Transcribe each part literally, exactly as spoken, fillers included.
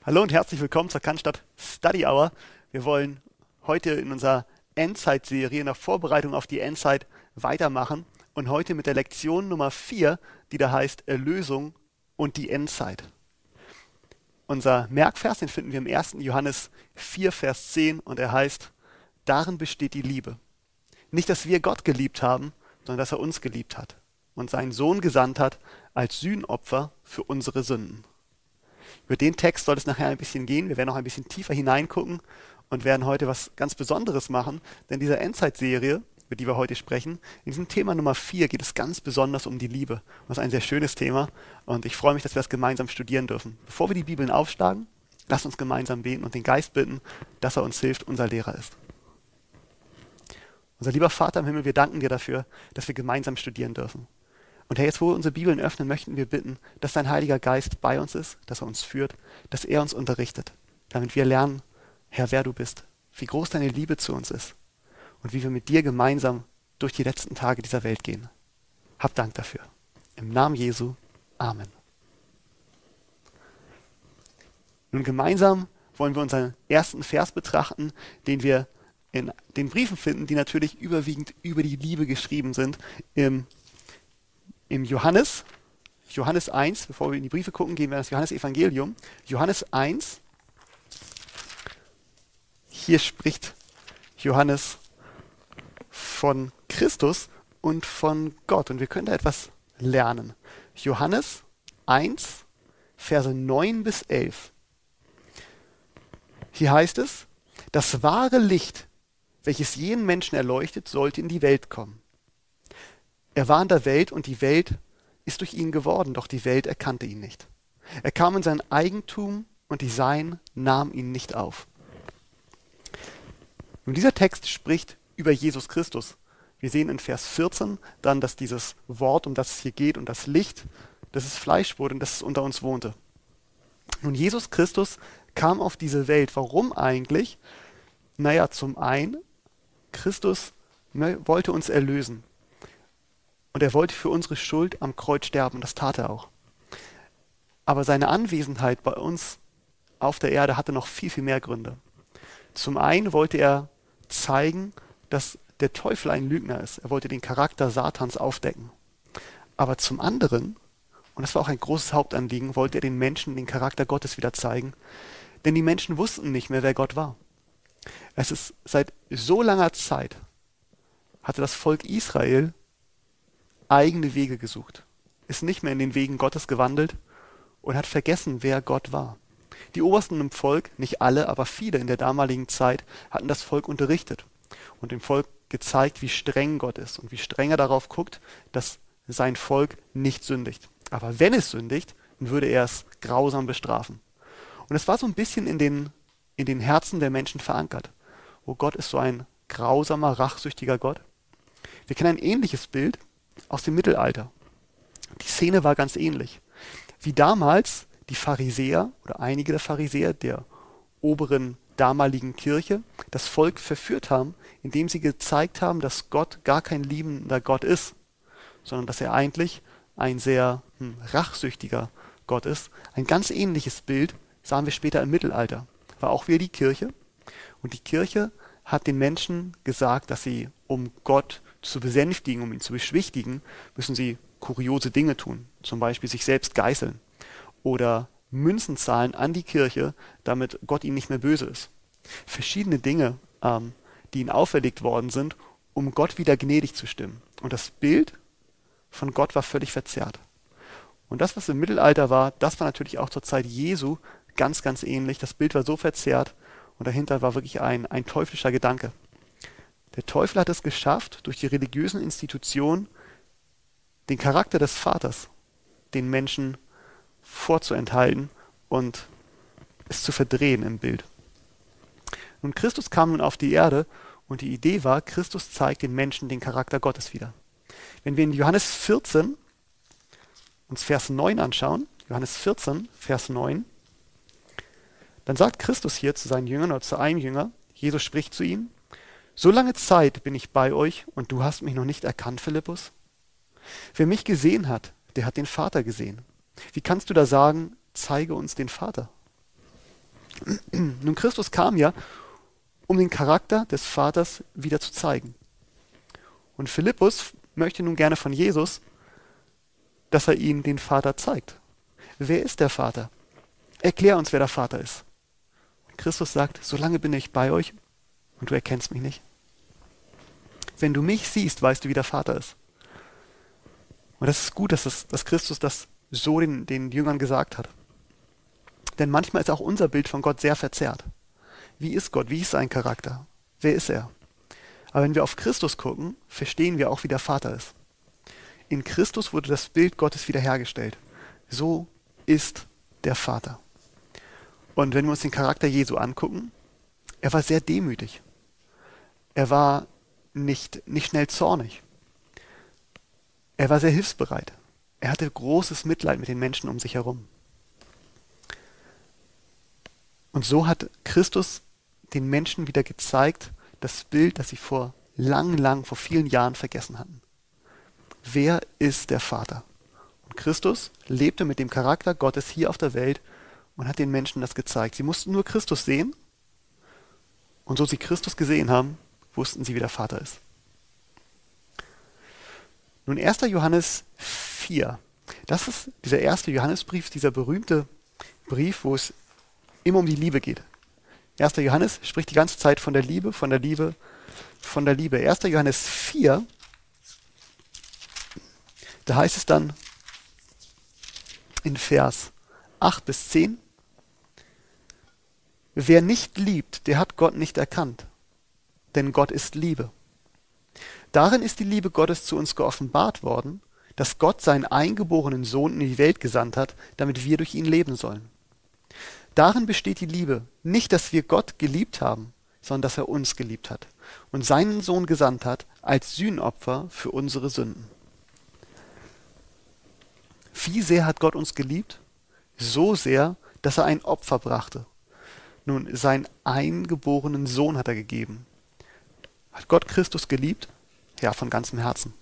Hallo und herzlich willkommen zur Cannstatt Study Hour. Wir wollen heute in unserer Endzeit-Serie, in der Vorbereitung auf die Endzeit, weitermachen und heute mit der Lektion Nummer vier, die da heißt Erlösung und die Endzeit. Unser Merkvers, den finden wir im ersten Johannes vier, Vers zehn und er heißt: Darin besteht die Liebe. Nicht, dass wir Gott geliebt haben, sondern dass er uns geliebt hat und seinen Sohn gesandt hat als Sühnopfer für unsere Sünden. Über den Text soll es nachher ein bisschen gehen. Wir werden noch ein bisschen tiefer hineingucken und werden heute was ganz Besonderes machen. Denn in dieser Endzeitserie, über die wir heute sprechen, in diesem Thema Nummer vier geht es ganz besonders um die Liebe. Und das ist ein sehr schönes Thema und ich freue mich, dass wir das gemeinsam studieren dürfen. Bevor wir die Bibeln aufschlagen, lasst uns gemeinsam beten und den Geist bitten, dass er uns hilft, unser Lehrer ist. Unser lieber Vater im Himmel, wir danken dir dafür, dass wir gemeinsam studieren dürfen. Und Herr, jetzt wo wir unsere Bibeln öffnen, möchten wir bitten, dass dein Heiliger Geist bei uns ist, dass er uns führt, dass er uns unterrichtet, damit wir lernen, Herr, wer du bist, wie groß deine Liebe zu uns ist und wie wir mit dir gemeinsam durch die letzten Tage dieser Welt gehen. Hab Dank dafür. Im Namen Jesu. Amen. Nun gemeinsam wollen wir unseren ersten Vers betrachten, den wir in den Briefen finden, die natürlich überwiegend über die Liebe geschrieben sind, im Im Johannes, Johannes eins, bevor wir in die Briefe gucken, gehen wir ins Johannesevangelium. Johannes eins, hier spricht Johannes von Christus und von Gott. Und wir können da etwas lernen. Johannes eins, Verse neun bis elf. Hier heißt es: Das wahre Licht, welches jeden Menschen erleuchtet, sollte in die Welt kommen. Er war in der Welt und die Welt ist durch ihn geworden, doch die Welt erkannte ihn nicht. Er kam in sein Eigentum und die Seinen nahmen ihn nicht auf. Nun, dieser Text spricht über Jesus Christus. Wir sehen in Vers vierzehn dann, dass dieses Wort, um das es hier geht, und das Licht, dass es Fleisch wurde und dass es unter uns wohnte. Nun, Jesus Christus kam auf diese Welt. Warum eigentlich? Naja, zum einen, Christus wollte uns erlösen. Und er wollte für unsere Schuld am Kreuz sterben, das tat er auch. Aber seine Anwesenheit bei uns auf der Erde hatte noch viel, viel mehr Gründe. Zum einen wollte er zeigen, dass der Teufel ein Lügner ist. Er wollte den Charakter Satans aufdecken. Aber zum anderen, und das war auch ein großes Hauptanliegen, wollte er den Menschen den Charakter Gottes wieder zeigen. Denn die Menschen wussten nicht mehr, wer Gott war. Es ist seit so langer Zeit, hatte das Volk Israel eigene Wege gesucht, ist nicht mehr in den Wegen Gottes gewandelt und hat vergessen, wer Gott war. Die Obersten im Volk, nicht alle, aber viele in der damaligen Zeit, hatten das Volk unterrichtet und dem Volk gezeigt, wie streng Gott ist und wie streng er darauf guckt, dass sein Volk nicht sündigt. Aber wenn es sündigt, dann würde er es grausam bestrafen. Und es war so ein bisschen in den, in den Herzen der Menschen verankert. Oh, Gott ist so ein grausamer, rachsüchtiger Gott. Wir kennen ein ähnliches Bild aus dem Mittelalter. Die Szene war ganz ähnlich. Wie damals die Pharisäer oder einige der Pharisäer der oberen damaligen Kirche das Volk verführt haben, indem sie gezeigt haben, dass Gott gar kein liebender Gott ist, sondern dass er eigentlich ein sehr hm, rachsüchtiger Gott ist. Ein ganz ähnliches Bild sahen wir später im Mittelalter. War auch wieder die Kirche. Und die Kirche hat den Menschen gesagt, dass sie, um Gott zu besänftigen, um ihn zu beschwichtigen, müssen sie kuriose Dinge tun. Zum Beispiel sich selbst geißeln oder Münzen zahlen an die Kirche, damit Gott ihnen nicht mehr böse ist. Verschiedene Dinge, ähm, die ihnen auferlegt worden sind, um Gott wieder gnädig zu stimmen. Und das Bild von Gott war völlig verzerrt. Und das, was im Mittelalter war, das war natürlich auch zur Zeit Jesu ganz, ganz ähnlich. Das Bild war so verzerrt und dahinter war wirklich ein, ein teuflischer Gedanke. Der Teufel hat es geschafft, durch die religiösen Institutionen den Charakter des Vaters den Menschen vorzuenthalten und es zu verdrehen im Bild. Nun, Christus kam nun auf die Erde und die Idee war, Christus zeigt den Menschen den Charakter Gottes wieder. Wenn wir in Johannes vierzehn uns Vers neun anschauen, Johannes vierzehn, Vers neun, dann sagt Christus hier zu seinen Jüngern oder zu einem Jünger, Jesus spricht zu ihm: So lange Zeit bin ich bei euch und du hast mich noch nicht erkannt, Philippus? Wer mich gesehen hat, der hat den Vater gesehen. Wie kannst du da sagen, zeige uns den Vater? Nun, Christus kam ja, um den Charakter des Vaters wieder zu zeigen. Und Philippus möchte nun gerne von Jesus, dass er ihnen den Vater zeigt. Wer ist der Vater? Erklär uns, wer der Vater ist. Christus sagt, solange bin ich bei euch und du erkennst mich nicht. Wenn du mich siehst, weißt du, wie der Vater ist. Und das ist gut, dass, das, dass Christus das so den, den Jüngern gesagt hat. Denn manchmal ist auch unser Bild von Gott sehr verzerrt. Wie ist Gott? Wie ist sein Charakter? Wer ist er? Aber wenn wir auf Christus gucken, verstehen wir auch, wie der Vater ist. In Christus wurde das Bild Gottes wiederhergestellt. So ist der Vater. Und wenn wir uns den Charakter Jesu angucken, er war sehr demütig. Er war nicht, nicht schnell zornig. Er war sehr hilfsbereit. Er hatte großes Mitleid mit den Menschen um sich herum. Und so hat Christus den Menschen wieder gezeigt, das Bild, das sie vor lang, lang, vor vielen Jahren vergessen hatten. Wer ist der Vater? Und Christus lebte mit dem Charakter Gottes hier auf der Welt und hat den Menschen das gezeigt. Sie mussten nur Christus sehen und so sie Christus gesehen haben, wussten sie, wie der Vater ist. Nun erster Johannes vier. Das ist dieser erste Johannesbrief, dieser berühmte Brief, wo es immer um die Liebe geht. erster Johannes spricht die ganze Zeit von der Liebe, von der Liebe, von der Liebe. erster Johannes vier, da heißt es dann in Vers acht bis zehn, wer nicht liebt, der hat Gott nicht erkannt, denn Gott ist Liebe. Darin ist die Liebe Gottes zu uns geoffenbart worden, dass Gott seinen eingeborenen Sohn in die Welt gesandt hat, damit wir durch ihn leben sollen. Darin besteht die Liebe, nicht, dass wir Gott geliebt haben, sondern dass er uns geliebt hat und seinen Sohn gesandt hat als Sühnopfer für unsere Sünden. Wie sehr hat Gott uns geliebt? So sehr, dass er ein Opfer brachte. Nun, seinen eingeborenen Sohn hat er gegeben. Hat Gott Christus geliebt? Ja, von ganzem Herzen.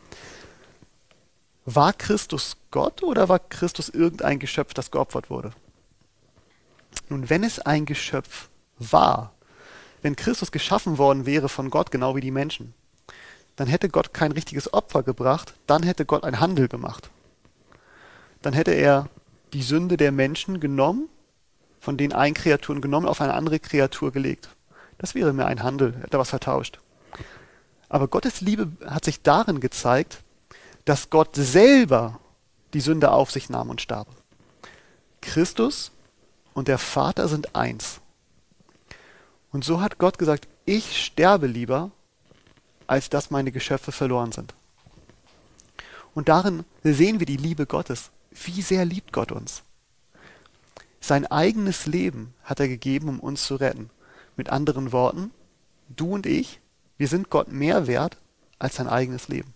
War Christus Gott oder war Christus irgendein Geschöpf, das geopfert wurde? Nun, wenn es ein Geschöpf war, wenn Christus geschaffen worden wäre von Gott, genau wie die Menschen, dann hätte Gott kein richtiges Opfer gebracht, dann hätte Gott einen Handel gemacht. Dann hätte er die Sünde der Menschen genommen, von den einen Kreaturen genommen, auf eine andere Kreatur gelegt. Das wäre mehr ein Handel, hätte was vertauscht. Aber Gottes Liebe hat sich darin gezeigt, dass Gott selber die Sünde auf sich nahm und starb. Christus und der Vater sind eins. Und so hat Gott gesagt, ich sterbe lieber, als dass meine Geschöpfe verloren sind. Und darin sehen wir die Liebe Gottes. Wie sehr liebt Gott uns? Sein eigenes Leben hat er gegeben, um uns zu retten. Mit anderen Worten, du und ich, wir sind Gott mehr wert als sein eigenes Leben.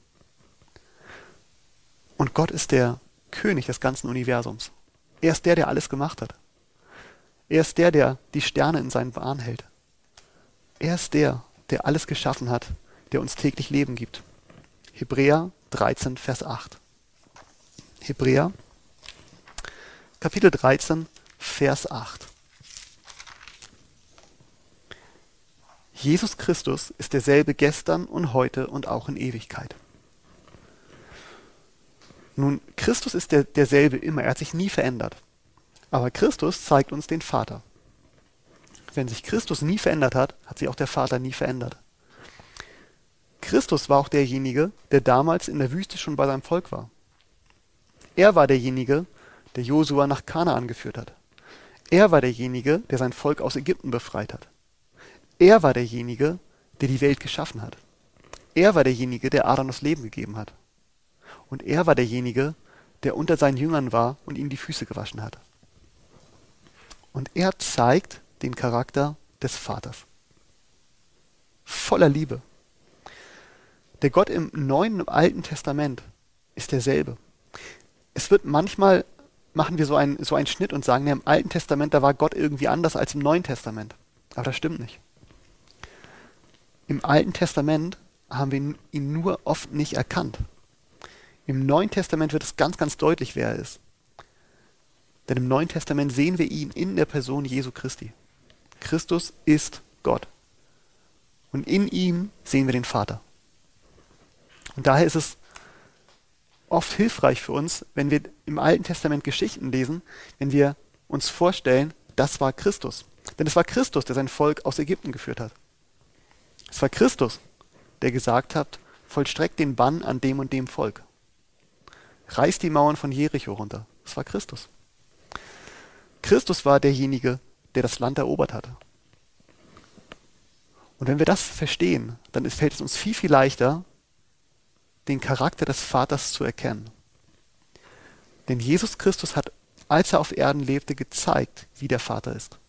Und Gott ist der König des ganzen Universums. Er ist der, der alles gemacht hat. Er ist der, der die Sterne in seinen Bahn hält. Er ist der, der alles geschaffen hat, der uns täglich Leben gibt. Hebräer dreizehn, Vers acht. Hebräer, Kapitel dreizehn, Vers acht. Jesus Christus ist derselbe gestern und heute und auch in Ewigkeit. Nun, Christus ist der, derselbe immer, er hat sich nie verändert. Aber Christus zeigt uns den Vater. Wenn sich Christus nie verändert hat, hat sich auch der Vater nie verändert. Christus war auch derjenige, der damals in der Wüste schon bei seinem Volk war. Er war derjenige, der Josua nach Kanaan geführt hat. Er war derjenige, der sein Volk aus Ägypten befreit hat. Er war derjenige, der die Welt geschaffen hat. Er war derjenige, der Adam das Leben gegeben hat. Und er war derjenige, der unter seinen Jüngern war und ihnen die Füße gewaschen hat. Und er zeigt den Charakter des Vaters. Voller Liebe. Der Gott im Neuen und im Alten Testament ist derselbe. Es wird manchmal, machen wir so einen, so einen Schnitt und sagen, ja, im Alten Testament, da war Gott irgendwie anders als im Neuen Testament. Aber das stimmt nicht. Im Alten Testament haben wir ihn nur oft nicht erkannt. Im Neuen Testament wird es ganz, ganz deutlich, wer er ist. Denn im Neuen Testament sehen wir ihn in der Person Jesu Christi. Christus ist Gott. Und in ihm sehen wir den Vater. Und daher ist es oft hilfreich für uns, wenn wir im Alten Testament Geschichten lesen, wenn wir uns vorstellen, das war Christus. Denn es war Christus, der sein Volk aus Ägypten geführt hat. Es war Christus, der gesagt hat, vollstreckt den Bann an dem und dem Volk. Reißt die Mauern von Jericho runter. Es war Christus. Christus war derjenige, der das Land erobert hatte. Und wenn wir das verstehen, dann fällt es uns viel, viel leichter, den Charakter des Vaters zu erkennen. Denn Jesus Christus hat, als er auf Erden lebte, gezeigt, wie der Vater ist.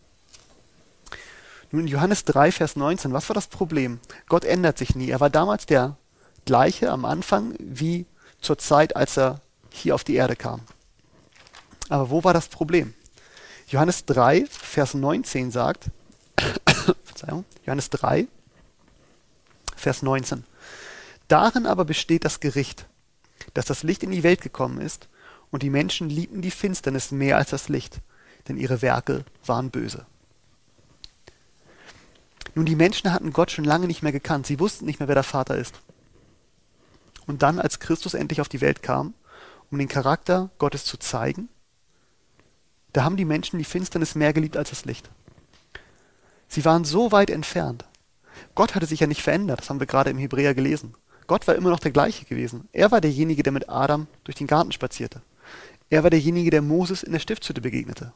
Nun in Johannes drei, Vers neunzehn, was war das Problem? Gott ändert sich nie. Er war damals der gleiche am Anfang wie zur Zeit, als er hier auf die Erde kam. Aber wo war das Problem? Johannes drei, Vers neunzehn sagt, Verzeihung, Johannes drei, Vers neunzehn. Darin aber besteht das Gericht, dass das Licht in die Welt gekommen ist, und die Menschen liebten die Finsternis mehr als das Licht, denn ihre Werke waren böse. Nun, die Menschen hatten Gott schon lange nicht mehr gekannt. Sie wussten nicht mehr, wer der Vater ist. Und dann, als Christus endlich auf die Welt kam, um den Charakter Gottes zu zeigen, da haben die Menschen die Finsternis mehr geliebt als das Licht. Sie waren so weit entfernt. Gott hatte sich ja nicht verändert, das haben wir gerade im Hebräer gelesen. Gott war immer noch der gleiche gewesen. Er war derjenige, der mit Adam durch den Garten spazierte. Er war derjenige, der Moses in der Stiftshütte begegnete.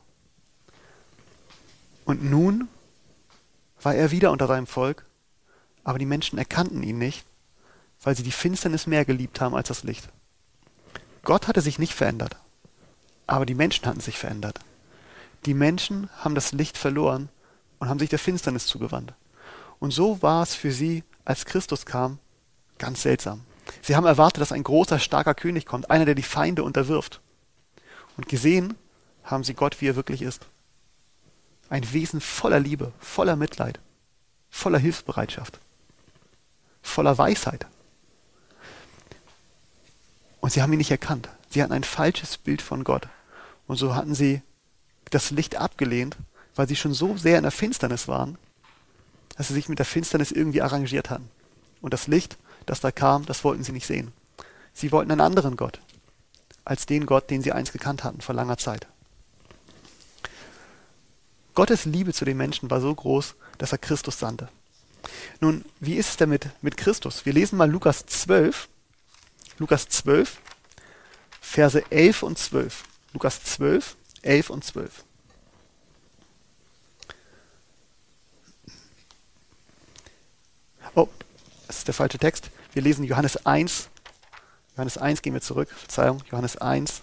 Und nun war er wieder unter seinem Volk, aber die Menschen erkannten ihn nicht, weil sie die Finsternis mehr geliebt haben als das Licht. Gott hatte sich nicht verändert, aber die Menschen hatten sich verändert. Die Menschen haben das Licht verloren und haben sich der Finsternis zugewandt. Und so war es für sie, als Christus kam, ganz seltsam. Sie haben erwartet, dass ein großer, starker König kommt, einer, der die Feinde unterwirft. Und gesehen haben sie Gott, wie er wirklich ist. Ein Wesen voller Liebe, voller Mitleid, voller Hilfsbereitschaft, voller Weisheit. Und sie haben ihn nicht erkannt. Sie hatten ein falsches Bild von Gott. Und so hatten sie das Licht abgelehnt, weil sie schon so sehr in der Finsternis waren, dass sie sich mit der Finsternis irgendwie arrangiert hatten. Und das Licht, das da kam, das wollten sie nicht sehen. Sie wollten einen anderen Gott, als den Gott, den sie einst gekannt hatten vor langer Zeit. Gottes Liebe zu den Menschen war so groß, dass er Christus sandte. Nun, wie ist es denn mit, mit Christus? Wir lesen mal Lukas zwölf, Lukas zwölf, Verse elf und zwölf. Lukas zwölf, elf und zwölf. Oh, das ist der falsche Text. Wir lesen Johannes eins. Johannes eins, gehen wir zurück. Verzeihung, Johannes eins.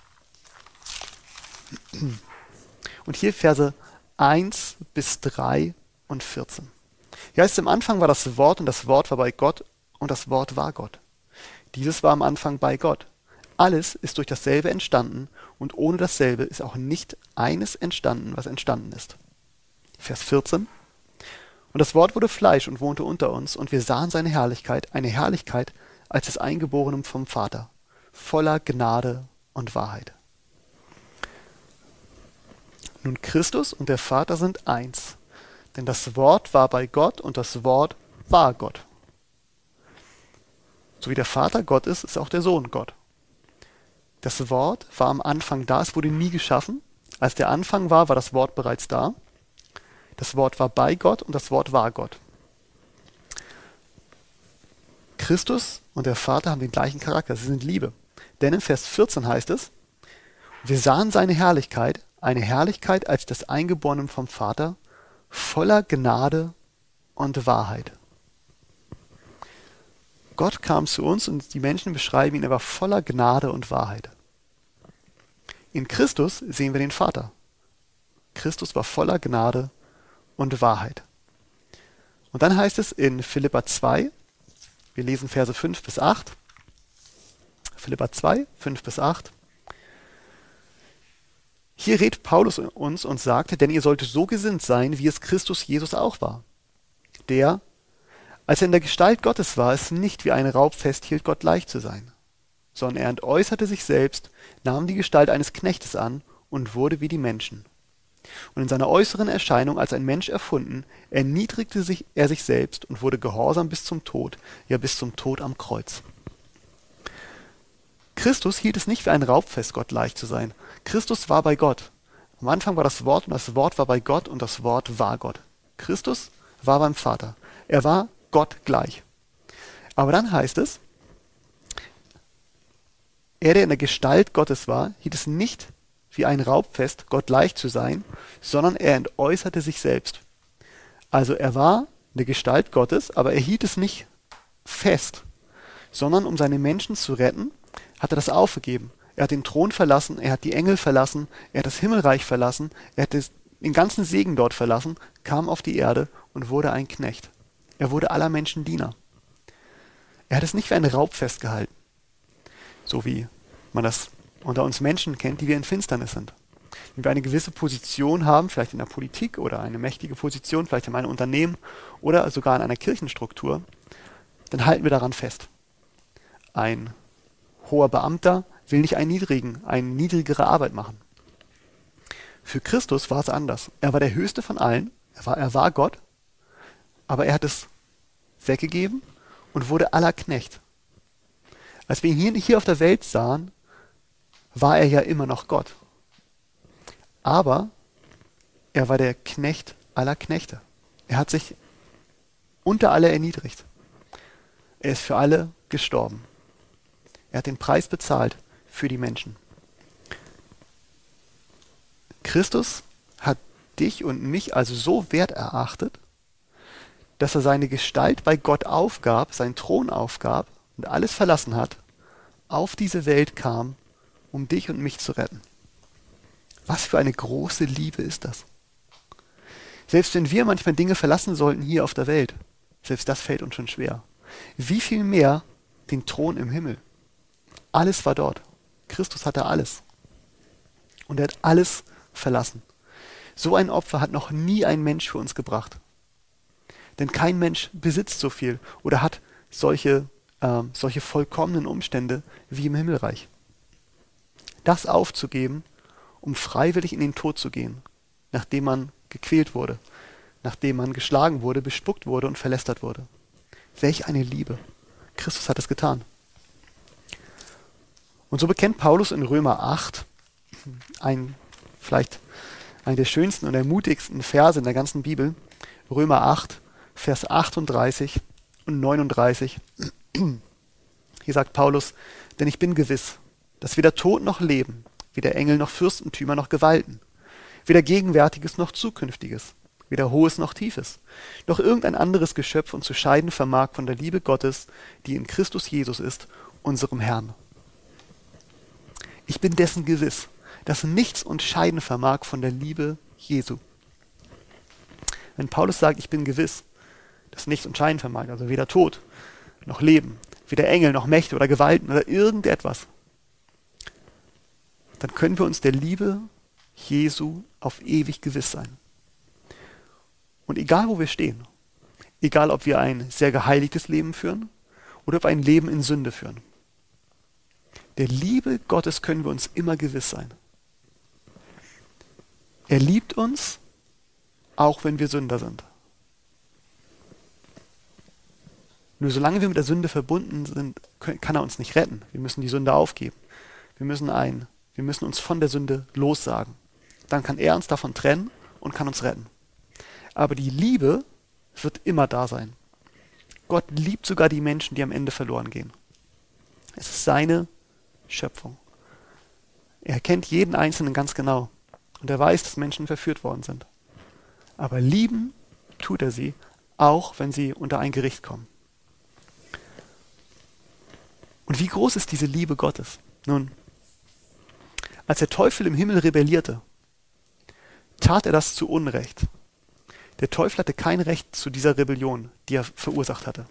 Und hier Verse eins bis drei und vierzehn. Hier heißt es, im Anfang war das Wort und das Wort war bei Gott und das Wort war Gott. Dieses war am Anfang bei Gott. Alles ist durch dasselbe entstanden und ohne dasselbe ist auch nicht eines entstanden, was entstanden ist. Vers vierzehn. Und das Wort wurde Fleisch und wohnte unter uns und wir sahen seine Herrlichkeit, eine Herrlichkeit als des Eingeborenen vom Vater, voller Gnade und Wahrheit. Nun, Christus und der Vater sind eins, denn das Wort war bei Gott und das Wort war Gott. So wie der Vater Gott ist, ist auch der Sohn Gott. Das Wort war am Anfang da, es wurde nie geschaffen. Als der Anfang war, war das Wort bereits da. Das Wort war bei Gott und das Wort war Gott. Christus und der Vater haben den gleichen Charakter, sie sind Liebe. Denn in Vers vierzehn heißt es, wir sahen seine Herrlichkeit, eine Herrlichkeit als des Eingeborenen vom Vater, voller Gnade und Wahrheit. Gott kam zu uns und die Menschen beschreiben ihn, er war voller Gnade und Wahrheit. In Christus sehen wir den Vater. Christus war voller Gnade und Wahrheit. Und dann heißt es in Philipper zwei, wir lesen Verse fünf bis acht, Philipper zwei, fünf bis acht. Hier redet Paulus uns und sagte, denn ihr solltet so gesinnt sein, wie es Christus Jesus auch war, der, als er in der Gestalt Gottes war, es nicht wie ein Raub festhielt, Gott gleich zu sein, sondern er entäußerte sich selbst, nahm die Gestalt eines Knechtes an und wurde wie die Menschen. Und in seiner äußeren Erscheinung als ein Mensch erfunden, erniedrigte sich er sich selbst und wurde gehorsam bis zum Tod, ja bis zum Tod am Kreuz. Christus hielt es nicht für ein Raubfest, Gott gleich zu sein. Christus war bei Gott. Am Anfang war das Wort und das Wort war bei Gott und das Wort war Gott. Christus war beim Vater. Er war Gott gleich. Aber dann heißt es, er, der in der Gestalt Gottes war, hielt es nicht wie ein Raubfest, Gott gleich zu sein, sondern er entäußerte sich selbst. Also er war in der Gestalt Gottes, aber er hielt es nicht fest, sondern um seine Menschen zu retten, hat er das aufgegeben. Er hat den Thron verlassen, er hat die Engel verlassen, er hat das Himmelreich verlassen, er hat den ganzen Segen dort verlassen, kam auf die Erde und wurde ein Knecht. Er wurde aller Menschen Diener. Er hat es nicht wie ein Raubfest gehalten, so wie man das unter uns Menschen kennt, die wir in Finsternis sind. Wenn wir eine gewisse Position haben, vielleicht in der Politik oder eine mächtige Position, vielleicht in einem Unternehmen oder sogar in einer Kirchenstruktur, dann halten wir daran fest. Ein hoher Beamter will nicht einen niedrigen, eine niedrigere Arbeit machen. Für Christus war es anders. Er war der Höchste von allen, er war, er war Gott, aber er hat es weggegeben und wurde aller Knecht. Als wir ihn hier, hier auf der Welt sahen, war er ja immer noch Gott. Aber er war der Knecht aller Knechte. Er hat sich unter alle erniedrigt. Er ist für alle gestorben. Er hat den Preis bezahlt für die Menschen. Christus hat dich und mich also so wert erachtet, dass er seine Gestalt bei Gott aufgab, seinen Thron aufgab und alles verlassen hat, auf diese Welt kam, um dich und mich zu retten. Was für eine große Liebe ist das? Selbst wenn wir manchmal Dinge verlassen sollten hier auf der Welt, selbst das fällt uns schon schwer. Wie viel mehr den Thron im Himmel? Alles war dort. Christus hatte alles. Und er hat alles verlassen. So ein Opfer hat noch nie ein Mensch für uns gebracht. Denn kein Mensch besitzt so viel oder hat solche, äh, solche vollkommenen Umstände wie im Himmelreich. Das aufzugeben, um freiwillig in den Tod zu gehen, nachdem man gequält wurde, nachdem man geschlagen wurde, bespuckt wurde und verlästert wurde. Welch eine Liebe. Christus hat es getan. Und so bekennt Paulus in Römer acht, ein, vielleicht einen der schönsten und ermutigsten Verse in der ganzen Bibel, Römer acht, Vers achtunddreißig und neununddreißig. Hier sagt Paulus, denn ich bin gewiss, dass weder Tod noch Leben, weder Engel noch Fürstentümer noch Gewalten, weder Gegenwärtiges noch Zukünftiges, weder Hohes noch Tiefes, noch irgendein anderes Geschöpf uns zu scheiden vermag von der Liebe Gottes, die in Christus Jesus ist, unserem Herrn. Ich bin dessen gewiss, dass nichts uns scheiden vermag von der Liebe Jesu. Wenn Paulus sagt, ich bin gewiss, dass nichts uns scheiden vermag, also weder Tod noch Leben, weder Engel noch Mächte oder Gewalten oder irgendetwas, dann können wir uns der Liebe Jesu auf ewig gewiss sein. Und egal, wo wir stehen, egal, ob wir ein sehr geheiligtes Leben führen oder ob wir ein Leben in Sünde führen, der Liebe Gottes können wir uns immer gewiss sein. Er liebt uns, auch wenn wir Sünder sind. Nur solange wir mit der Sünde verbunden sind, kann er uns nicht retten. Wir müssen die Sünde aufgeben. Wir müssen, ein, wir müssen uns von der Sünde lossagen. Dann kann er uns davon trennen und kann uns retten. Aber die Liebe wird immer da sein. Gott liebt sogar die Menschen, die am Ende verloren gehen. Es ist seine Schöpfung. Er kennt jeden Einzelnen ganz genau. Und er weiß, dass Menschen verführt worden sind. Aber lieben tut er sie, auch wenn sie unter ein Gericht kommen. Und wie groß ist diese Liebe Gottes? Nun, als der Teufel im Himmel rebellierte, tat er das zu Unrecht. Der Teufel hatte kein Recht zu dieser Rebellion, die er verursacht hatte.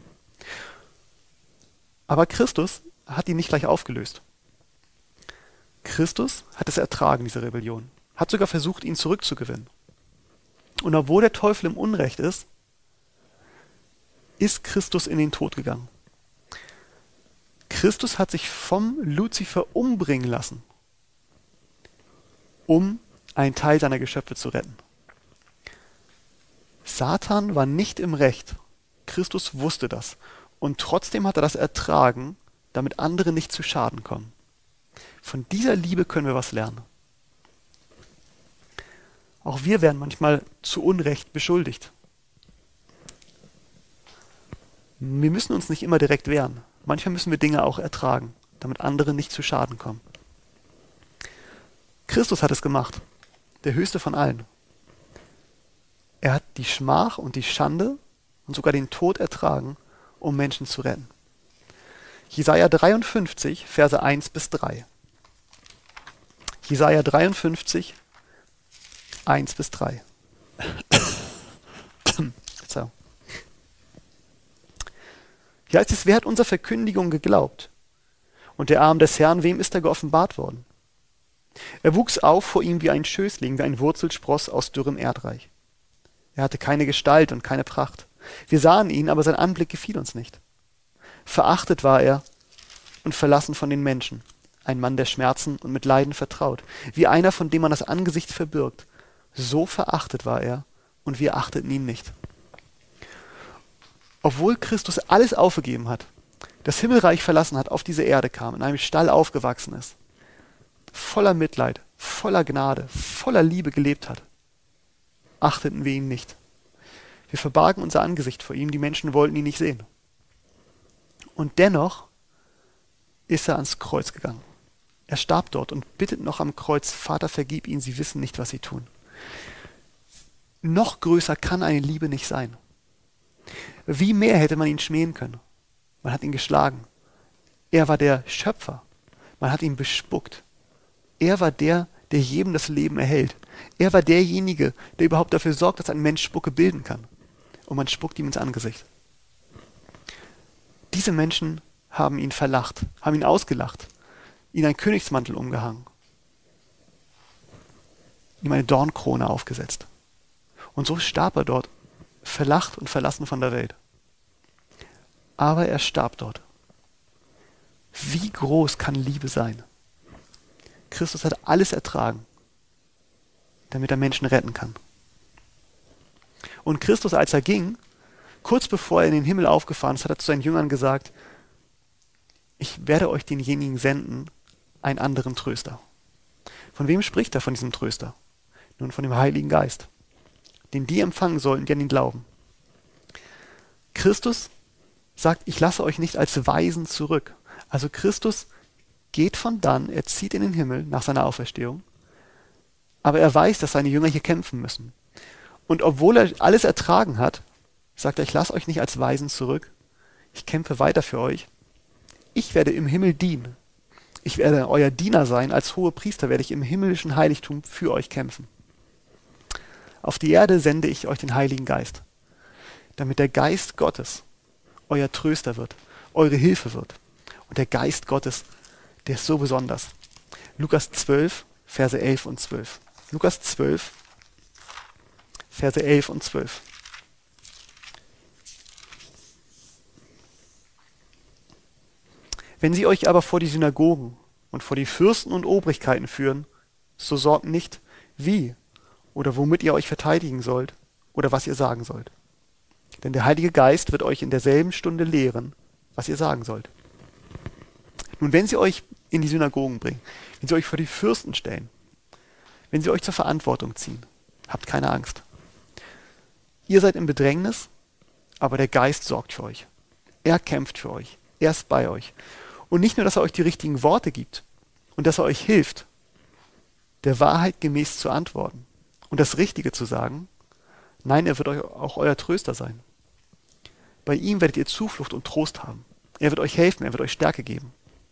Aber Christus hat ihn nicht gleich aufgelöst. Christus hat es ertragen, diese Rebellion, hat sogar versucht, ihn zurückzugewinnen. Und obwohl der Teufel im Unrecht ist, ist Christus in den Tod gegangen. Christus hat sich vom Luzifer umbringen lassen, um einen Teil seiner Geschöpfe zu retten. Satan war nicht im Recht. Christus wusste das. Und trotzdem hat er das ertragen, damit andere nicht zu Schaden kommen. Von dieser Liebe können wir was lernen. Auch wir werden manchmal zu Unrecht beschuldigt. Wir müssen uns nicht immer direkt wehren. Manchmal müssen wir Dinge auch ertragen, damit andere nicht zu Schaden kommen. Christus hat es gemacht, der Höchste von allen. Er hat die Schmach und die Schande und sogar den Tod ertragen, um Menschen zu retten. Jesaja dreiundfünfzig, Verse eins bis drei. Jesaja dreiundfünfzig, eins bis drei. So. Hier heißt es, wer hat unserer Verkündigung geglaubt? Und der Arm des Herrn, wem ist er geoffenbart worden? Er wuchs auf vor ihm wie ein Schößling, wie ein Wurzelspross aus dürrem Erdreich. Er hatte keine Gestalt und keine Pracht. Wir sahen ihn, aber sein Anblick gefiel uns nicht. Verachtet war er und verlassen von den Menschen, ein Mann der Schmerzen und mit Leiden vertraut, wie einer, von dem man das Angesicht verbirgt. So verachtet war er und wir achteten ihn nicht. Obwohl Christus alles aufgegeben hat, das Himmelreich verlassen hat, auf diese Erde kam, in einem Stall aufgewachsen ist, voller Mitleid, voller Gnade, voller Liebe gelebt hat, achteten wir ihn nicht. Wir verbargen unser Angesicht vor ihm, die Menschen wollten ihn nicht sehen. Und dennoch ist er ans Kreuz gegangen. Er starb dort und bittet noch am Kreuz, Vater, vergib ihnen, sie wissen nicht, was sie tun. Noch größer kann eine Liebe nicht sein. Wie mehr hätte man ihn schmähen können? Man hat ihn geschlagen. Er war der Schöpfer. Man hat ihn bespuckt. Er war der, der jedem das Leben erhält. Er war derjenige, der überhaupt dafür sorgt, dass ein Mensch Spucke bilden kann. Und man spuckt ihm ins Angesicht. Diese Menschen haben ihn verlacht, haben ihn ausgelacht, ihm einen Königsmantel umgehangen, ihm eine Dornkrone aufgesetzt. Und so starb er dort, verlacht und verlassen von der Welt. Aber er starb dort. Wie groß kann Liebe sein? Christus hat alles ertragen, damit er Menschen retten kann. Und Christus, als er ging, kurz bevor er in den Himmel aufgefahren ist, hat er zu seinen Jüngern gesagt, ich werde euch denjenigen senden, einen anderen Tröster. Von wem spricht er, von diesem Tröster? Nun, von dem Heiligen Geist, den die empfangen sollen, die an ihn glauben. Christus sagt, ich lasse euch nicht als Weisen zurück. Also Christus geht von dann, er zieht in den Himmel nach seiner Auferstehung, aber er weiß, dass seine Jünger hier kämpfen müssen. Und obwohl er alles ertragen hat, sagt er, ich lasse euch nicht als Weisen zurück, ich kämpfe weiter für euch. Ich werde im Himmel dienen. Ich werde euer Diener sein, als Hohepriester werde ich im himmlischen Heiligtum für euch kämpfen. Auf die Erde sende ich euch den Heiligen Geist, damit der Geist Gottes euer Tröster wird, eure Hilfe wird. Und der Geist Gottes, der ist so besonders. Lukas zwölf, Verse elf und zwölf. Lukas zwölf, Verse elf und zwölf. Wenn sie euch aber vor die Synagogen und vor die Fürsten und Obrigkeiten führen, so sorgt nicht, wie oder womit ihr euch verteidigen sollt oder was ihr sagen sollt. Denn der Heilige Geist wird euch in derselben Stunde lehren, was ihr sagen sollt. Nun, wenn sie euch in die Synagogen bringen, wenn sie euch vor die Fürsten stellen, wenn sie euch zur Verantwortung ziehen, habt keine Angst. Ihr seid im Bedrängnis, aber der Geist sorgt für euch. Er kämpft für euch. Er ist bei euch. Und nicht nur, dass er euch die richtigen Worte gibt und dass er euch hilft, der Wahrheit gemäß zu antworten und das Richtige zu sagen, nein, er wird euch auch euer Tröster sein. Bei ihm werdet ihr Zuflucht und Trost haben. Er wird euch helfen, er wird euch Stärke geben.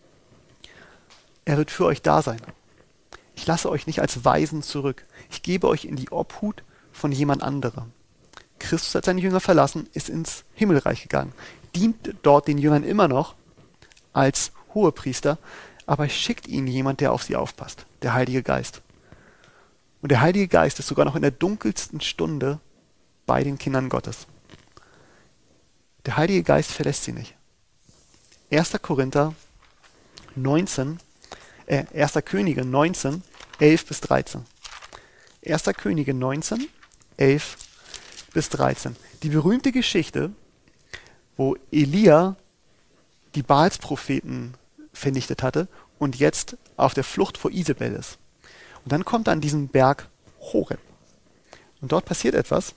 Er wird für euch da sein. Ich lasse euch nicht als Weisen zurück. Ich gebe euch in die Obhut von jemand anderem. Christus hat seine Jünger verlassen, ist ins Himmelreich gegangen, dient dort den Jüngern immer noch als Hohepriester, aber schickt ihnen jemand, der auf sie aufpasst, der Heilige Geist. Und der Heilige Geist ist sogar noch in der dunkelsten Stunde bei den Kindern Gottes. Der Heilige Geist verlässt sie nicht. erster Korinther neunzehn, äh, erster Könige neunzehn, elf bis dreizehn. erster Könige neunzehn, elf bis dreizehn. Die berühmte Geschichte, wo Elia die Baalspropheten vernichtet hatte und jetzt auf der Flucht vor Isabel ist. Und dann kommt er an diesen Berg Horeb. Und dort passiert etwas,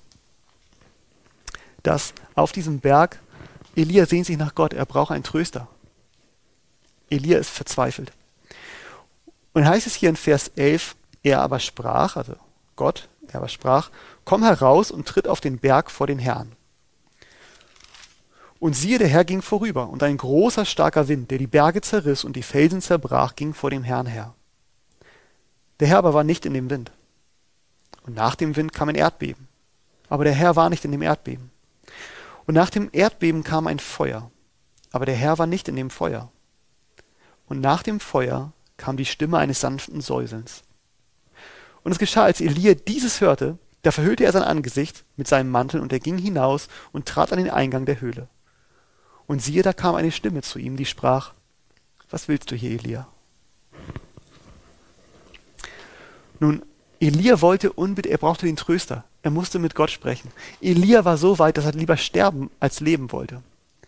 dass auf diesem Berg Elia sehnt sich nach Gott, er braucht einen Tröster. Elia ist verzweifelt. Und heißt es hier in Vers elf, er aber sprach, also Gott, er aber sprach, komm heraus und tritt auf den Berg vor den Herrn. Und siehe, der Herr ging vorüber, und ein großer, starker Wind, der die Berge zerriss und die Felsen zerbrach, ging vor dem Herrn her. Der Herr aber war nicht in dem Wind. Und nach dem Wind kam ein Erdbeben. Aber der Herr war nicht in dem Erdbeben. Und nach dem Erdbeben kam ein Feuer. Aber der Herr war nicht in dem Feuer. Und nach dem Feuer kam die Stimme eines sanften Säuselns. Und es geschah, als Elia dieses hörte, da verhüllte er sein Angesicht mit seinem Mantel, und er ging hinaus und trat an den Eingang der Höhle. Und siehe, da kam eine Stimme zu ihm, die sprach, was willst du hier, Elia? Nun, Elia wollte unbedingt, er brauchte den Tröster. Er musste mit Gott sprechen. Elia war so weit, dass er lieber sterben als leben wollte.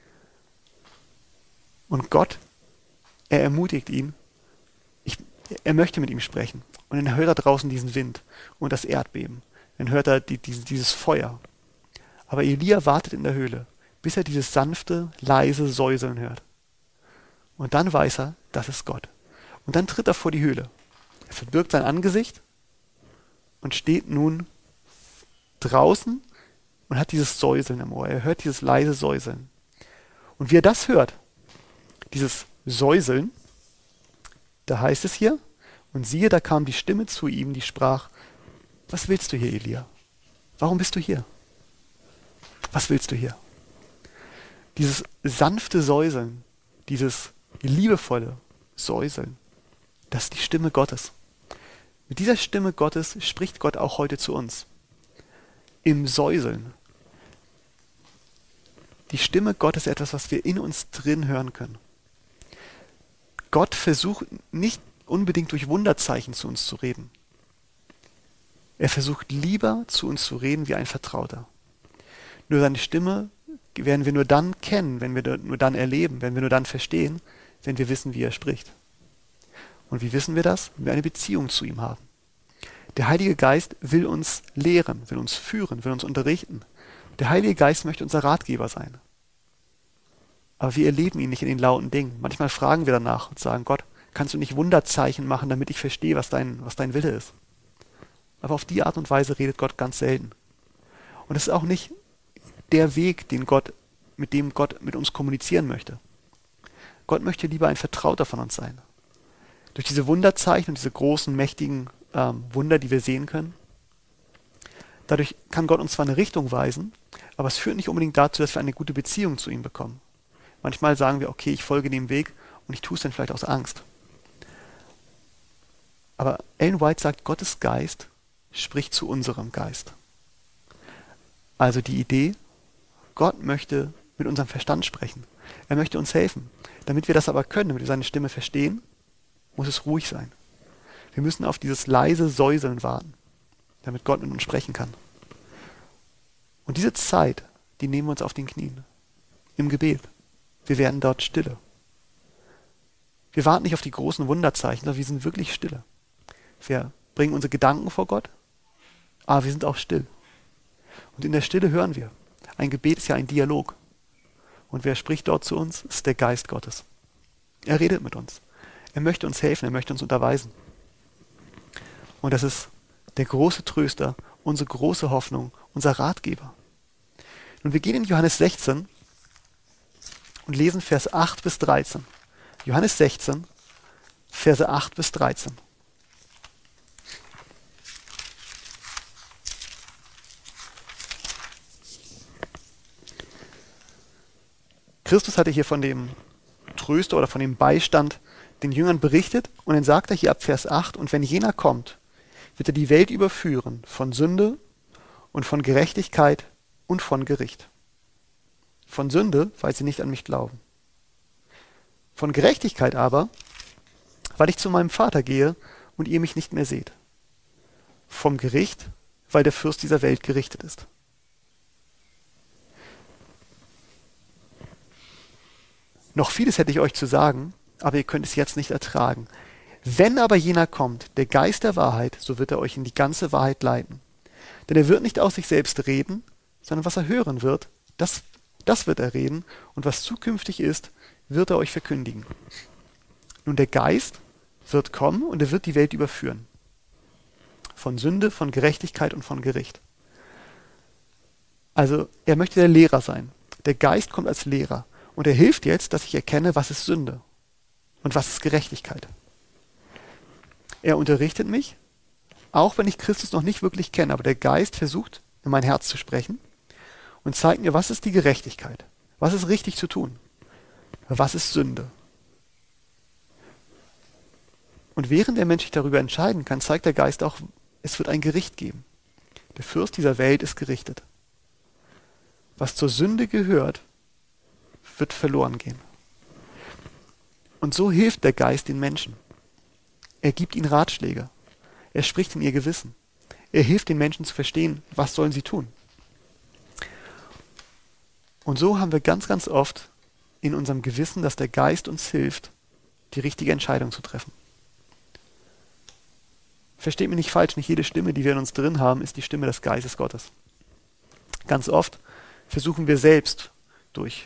Und Gott, er ermutigt ihn, ich, er möchte mit ihm sprechen. Und dann hört er draußen diesen Wind und das Erdbeben. Dann hört er die, die, dieses Feuer. Aber Elia wartet in der Höhle, bis er dieses sanfte, leise Säuseln hört. Und dann weiß er, das ist Gott. Und dann tritt er vor die Höhle. Er verbirgt sein Angesicht und steht nun draußen und hat dieses Säuseln im Ohr. Er hört dieses leise Säuseln. Und wie er das hört, dieses Säuseln, da heißt es hier, und siehe, da kam die Stimme zu ihm, die sprach, was willst du hier, Elia? Warum bist du hier? Was willst du hier? Dieses sanfte Säuseln, dieses liebevolle Säuseln, das ist die Stimme Gottes. Mit dieser Stimme Gottes spricht Gott auch heute zu uns. Im Säuseln. Die Stimme Gottes ist etwas, was wir in uns drin hören können. Gott versucht nicht unbedingt durch Wunderzeichen zu uns zu reden. Er versucht lieber zu uns zu reden wie ein Vertrauter. Nur seine Stimme werden wir nur dann kennen, wenn wir nur dann erleben, wenn wir nur dann verstehen, wenn wir wissen, wie er spricht. Und wie wissen wir das? Wenn wir eine Beziehung zu ihm haben. Der Heilige Geist will uns lehren, will uns führen, will uns unterrichten. Der Heilige Geist möchte unser Ratgeber sein. Aber wir erleben ihn nicht in den lauten Dingen. Manchmal fragen wir danach und sagen, Gott, kannst du nicht Wunderzeichen machen, damit ich verstehe, was dein, was dein Wille ist? Aber auf die Art und Weise redet Gott ganz selten. Und es ist auch nicht der Weg, den Gott, mit dem Gott mit uns kommunizieren möchte. Gott möchte lieber ein Vertrauter von uns sein. Durch diese Wunderzeichen und diese großen, mächtigen ähm, Wunder, die wir sehen können, dadurch kann Gott uns zwar eine Richtung weisen, aber es führt nicht unbedingt dazu, dass wir eine gute Beziehung zu ihm bekommen. Manchmal sagen wir, okay, ich folge dem Weg und ich tue es dann vielleicht aus Angst. Aber Ellen White sagt, Gottes Geist spricht zu unserem Geist. Also die Idee, Gott möchte mit unserem Verstand sprechen. Er möchte uns helfen. Damit wir das aber können, damit wir seine Stimme verstehen, muss es ruhig sein. Wir müssen auf dieses leise Säuseln warten, damit Gott mit uns sprechen kann. Und diese Zeit, die nehmen wir uns auf den Knien, im Gebet. Wir werden dort stille. Wir warten nicht auf die großen Wunderzeichen, sondern wir sind wirklich stille. Wir bringen unsere Gedanken vor Gott, aber wir sind auch still. Und in der Stille hören wir. Ein Gebet ist ja ein Dialog. Und wer spricht dort zu uns, ist der Geist Gottes. Er redet mit uns. Er möchte uns helfen, er möchte uns unterweisen. Und das ist der große Tröster, unsere große Hoffnung, unser Ratgeber. Nun, wir gehen in Johannes sechzehn und lesen Vers acht bis dreizehn. Johannes sechzehn, Verse acht bis dreizehn. Christus hatte hier von dem Tröster oder von dem Beistand den Jüngern berichtet und dann sagt er hier ab Vers acht, und wenn jener kommt, wird er die Welt überführen von Sünde und von Gerechtigkeit und von Gericht. Von Sünde, weil sie nicht an mich glauben. Von Gerechtigkeit aber, weil ich zu meinem Vater gehe und ihr mich nicht mehr seht. Vom Gericht, weil der Fürst dieser Welt gerichtet ist. Noch vieles hätte ich euch zu sagen, aber ihr könnt es jetzt nicht ertragen. Wenn aber jener kommt, der Geist der Wahrheit, so wird er euch in die ganze Wahrheit leiten. Denn er wird nicht aus sich selbst reden, sondern was er hören wird, das, das wird er reden, und was zukünftig ist, wird er euch verkündigen. Nun, der Geist wird kommen und er wird die Welt überführen. Von Sünde, von Gerechtigkeit und von Gericht. Also, er möchte der Lehrer sein. Der Geist kommt als Lehrer. Und er hilft jetzt, dass ich erkenne, was ist Sünde und was ist Gerechtigkeit. Er unterrichtet mich, auch wenn ich Christus noch nicht wirklich kenne, aber der Geist versucht, in mein Herz zu sprechen und zeigt mir, was ist die Gerechtigkeit, was ist richtig zu tun, was ist Sünde. Und während der Mensch sich darüber entscheiden kann, zeigt der Geist auch, es wird ein Gericht geben. Der Fürst dieser Welt ist gerichtet. Was zur Sünde gehört, wird verloren gehen. Und so hilft der Geist den Menschen. Er gibt ihnen Ratschläge. Er spricht in ihr Gewissen. Er hilft den Menschen zu verstehen, was sollen sie tun. Und so haben wir ganz, ganz oft in unserem Gewissen, dass der Geist uns hilft, die richtige Entscheidung zu treffen. Versteht mich nicht falsch, nicht jede Stimme, die wir in uns drin haben, ist die Stimme des Geistes Gottes. Ganz oft versuchen wir selbst durch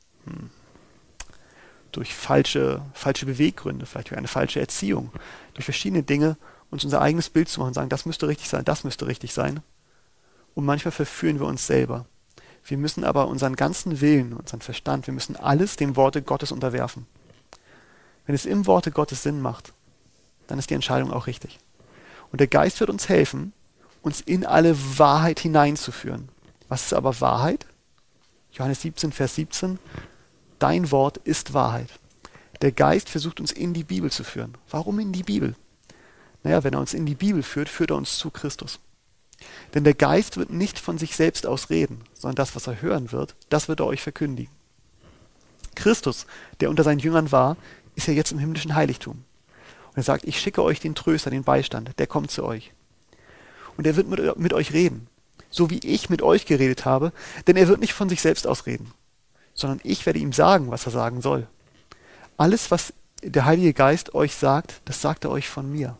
durch falsche, falsche Beweggründe, vielleicht durch eine falsche Erziehung, durch verschiedene Dinge uns unser eigenes Bild zu machen und sagen, das müsste richtig sein, das müsste richtig sein. Und manchmal verführen wir uns selber. Wir müssen aber unseren ganzen Willen, unseren Verstand, wir müssen alles dem Worte Gottes unterwerfen. Wenn es im Worte Gottes Sinn macht, dann ist die Entscheidung auch richtig. Und der Geist wird uns helfen, uns in alle Wahrheit hineinzuführen. Was ist aber Wahrheit? Johannes siebzehn, Vers siebzehn. Dein Wort ist Wahrheit. Der Geist versucht uns in die Bibel zu führen. Warum in die Bibel? Naja, wenn er uns in die Bibel führt, führt er uns zu Christus. Denn der Geist wird nicht von sich selbst aus reden, sondern das, was er hören wird, das wird er euch verkündigen. Christus, der unter seinen Jüngern war, ist ja jetzt im himmlischen Heiligtum. Und er sagt, ich schicke euch den Tröster, den Beistand, der kommt zu euch. Und er wird mit, mit euch reden, so wie ich mit euch geredet habe, denn er wird nicht von sich selbst aus reden, sondern ich werde ihm sagen, was er sagen soll. Alles, was der Heilige Geist euch sagt, das sagt er euch von mir.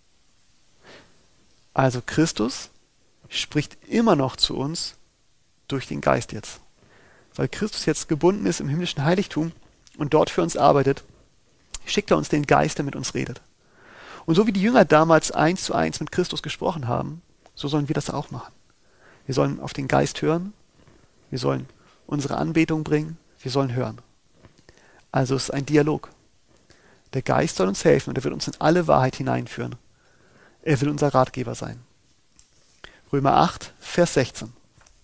Also Christus spricht immer noch zu uns durch den Geist jetzt. Weil Christus jetzt gebunden ist im himmlischen Heiligtum und dort für uns arbeitet, schickt er uns den Geist, der mit uns redet. Und so wie die Jünger damals eins zu eins mit Christus gesprochen haben, so sollen wir das auch machen. Wir sollen auf den Geist hören, wir sollen unsere Anbetung bringen, wir sollen hören. Also es ist ein Dialog. Der Geist soll uns helfen und er wird uns in alle Wahrheit hineinführen. Er will unser Ratgeber sein. Römer acht, Vers sechzehn.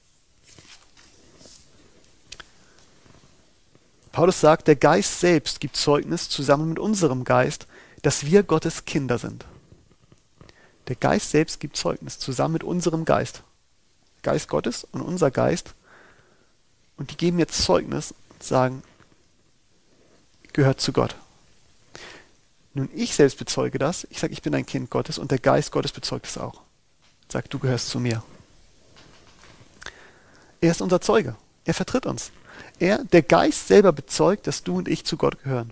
Paulus sagt, der Geist selbst gibt Zeugnis zusammen mit unserem Geist, dass wir Gottes Kinder sind. Der Geist selbst gibt Zeugnis zusammen mit unserem Geist. Geist Gottes und unser Geist. Und die geben jetzt Zeugnis und sagen, gehört zu Gott. Nun, ich selbst bezeuge das. Ich sage, ich bin ein Kind Gottes und der Geist Gottes bezeugt es auch. Sagt, du gehörst zu mir. Er ist unser Zeuge. Er vertritt uns. Er, der Geist selber bezeugt, dass du und ich zu Gott gehören.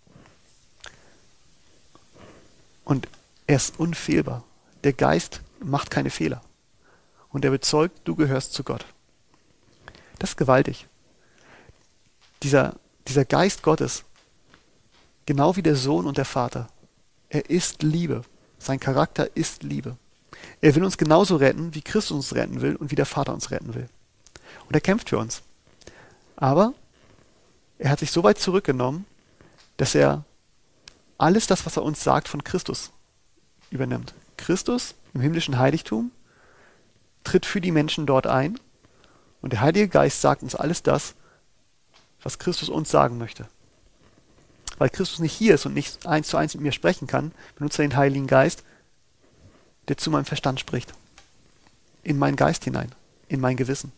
Und er ist unfehlbar. Der Geist macht keine Fehler. Und er bezeugt, du gehörst zu Gott. Das ist gewaltig. Dieser, dieser Geist Gottes, genau wie der Sohn und der Vater, er ist Liebe. Sein Charakter ist Liebe. Er will uns genauso retten, wie Christus uns retten will und wie der Vater uns retten will. Und er kämpft für uns. Aber er hat sich so weit zurückgenommen, dass er alles das, was er uns sagt, von Christus übernimmt. Christus im himmlischen Heiligtum tritt für die Menschen dort ein und der Heilige Geist sagt uns alles das, was Christus uns sagen möchte. Weil Christus nicht hier ist und nicht eins zu eins mit mir sprechen kann, benutzt er den Heiligen Geist, der zu meinem Verstand spricht. In meinen Geist hinein, in mein Gewissen.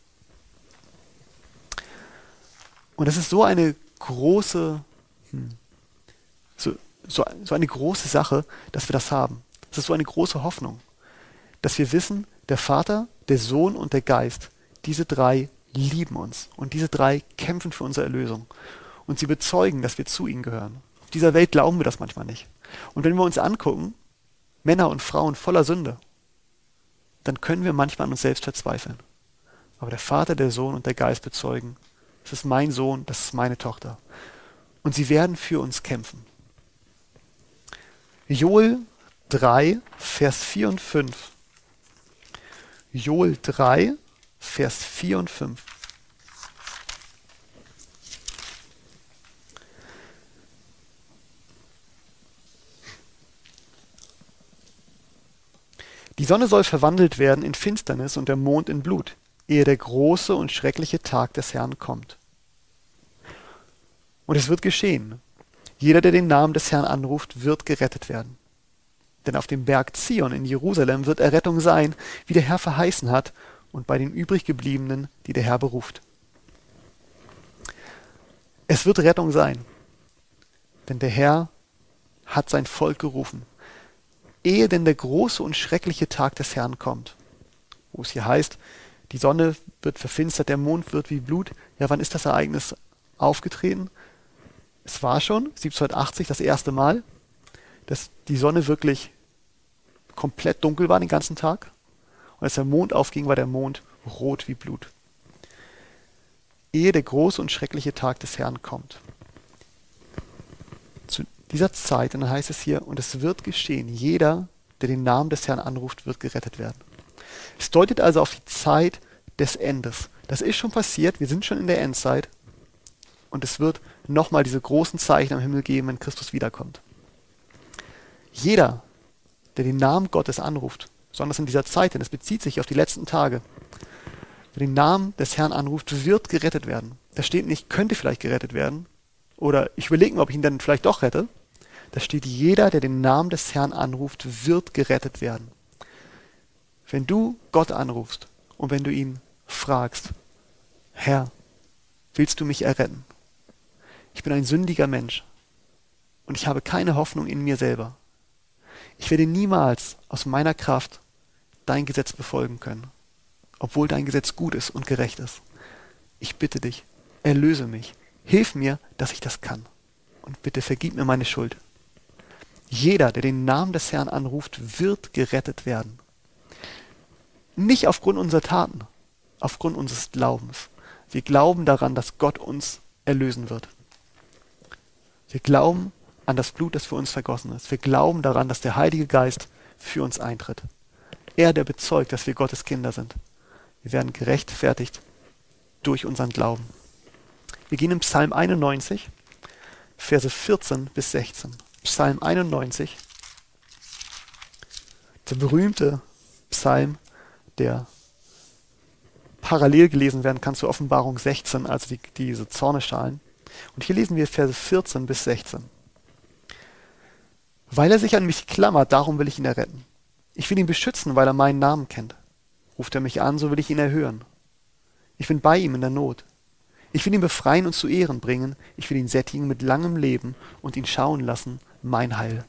Und das ist so eine große, hm, so, so, so eine große Sache, dass wir das haben. Das ist so eine große Hoffnung, dass wir wissen, der Vater, der Sohn und der Geist, diese drei lieben uns und diese drei kämpfen für unsere Erlösung und sie bezeugen, dass wir zu ihnen gehören. Auf dieser Welt glauben wir das manchmal nicht. Und wenn wir uns angucken, Männer und Frauen voller Sünde, dann können wir manchmal an uns selbst verzweifeln. Aber der Vater, der Sohn und der Geist bezeugen, das ist mein Sohn, das ist meine Tochter. Und sie werden für uns kämpfen. Joel drei, Vers vier und fünf. Joel drei, Vers vier und fünf. Die Sonne soll verwandelt werden in Finsternis und der Mond in Blut, ehe der große und schreckliche Tag des Herrn kommt. Und es wird geschehen. Jeder, der den Namen des Herrn anruft, wird gerettet werden. Denn auf dem Berg Zion in Jerusalem wird Errettung sein, wie der Herr verheißen hat, und bei den übriggebliebenen, die der Herr beruft. Es wird Rettung sein, denn der Herr hat sein Volk gerufen, ehe denn der große und schreckliche Tag des Herrn kommt. Wo es hier heißt, die Sonne wird verfinstert, der Mond wird wie Blut. Ja, wann ist das Ereignis aufgetreten? Es war schon siebzehnhundertachtzig das erste Mal, dass die Sonne wirklich komplett dunkel war den ganzen Tag. Und als der Mond aufging, war der Mond rot wie Blut. Ehe der große und schreckliche Tag des Herrn kommt. Zu dieser Zeit, und dann heißt es hier, und es wird geschehen, jeder, der den Namen des Herrn anruft, wird gerettet werden. Es deutet also auf die Zeit des Endes. Das ist schon passiert, wir sind schon in der Endzeit. Und es wird nochmal diese großen Zeichen am Himmel geben, wenn Christus wiederkommt. Jeder, der den Namen Gottes anruft, besonders in dieser Zeit, denn es bezieht sich auf die letzten Tage, wer den Namen des Herrn anruft, wird gerettet werden. Da steht nicht, könnte vielleicht gerettet werden, oder ich überlege mir, ob ich ihn dann vielleicht doch rette. Da steht, jeder, der den Namen des Herrn anruft, wird gerettet werden. Wenn du Gott anrufst und wenn du ihn fragst, Herr, willst du mich erretten? Ich bin ein sündiger Mensch und ich habe keine Hoffnung in mir selber. Ich werde niemals aus meiner Kraft dein Gesetz befolgen können, obwohl dein Gesetz gut ist und gerecht ist. Ich bitte dich, erlöse mich, hilf mir, dass ich das kann und bitte vergib mir meine Schuld. Jeder, der den Namen des Herrn anruft, wird gerettet werden. Nicht aufgrund unserer Taten, aufgrund unseres Glaubens. Wir glauben daran, dass Gott uns erlösen wird. Wir glauben an das Blut, das für uns vergossen ist. Wir glauben daran, dass der Heilige Geist für uns eintritt. Er, der bezeugt, dass wir Gottes Kinder sind. Wir werden gerechtfertigt durch unseren Glauben. Wir gehen in Psalm einundneunzig, Verse vierzehn bis sechzehn. Psalm einundneunzig, der berühmte Psalm, der parallel gelesen werden kann zur Offenbarung sechzehn, also die, diese Zorneschalen. Und hier lesen wir Verse vierzehn bis sechzehn. Weil er sich an mich klammert, darum will ich ihn erretten. Ich will ihn beschützen, weil er meinen Namen kennt. Ruft er mich an, so will ich ihn erhören. Ich bin bei ihm in der Not. Ich will ihn befreien und zu Ehren bringen. Ich will ihn sättigen mit langem Leben und ihn schauen lassen, mein Heil.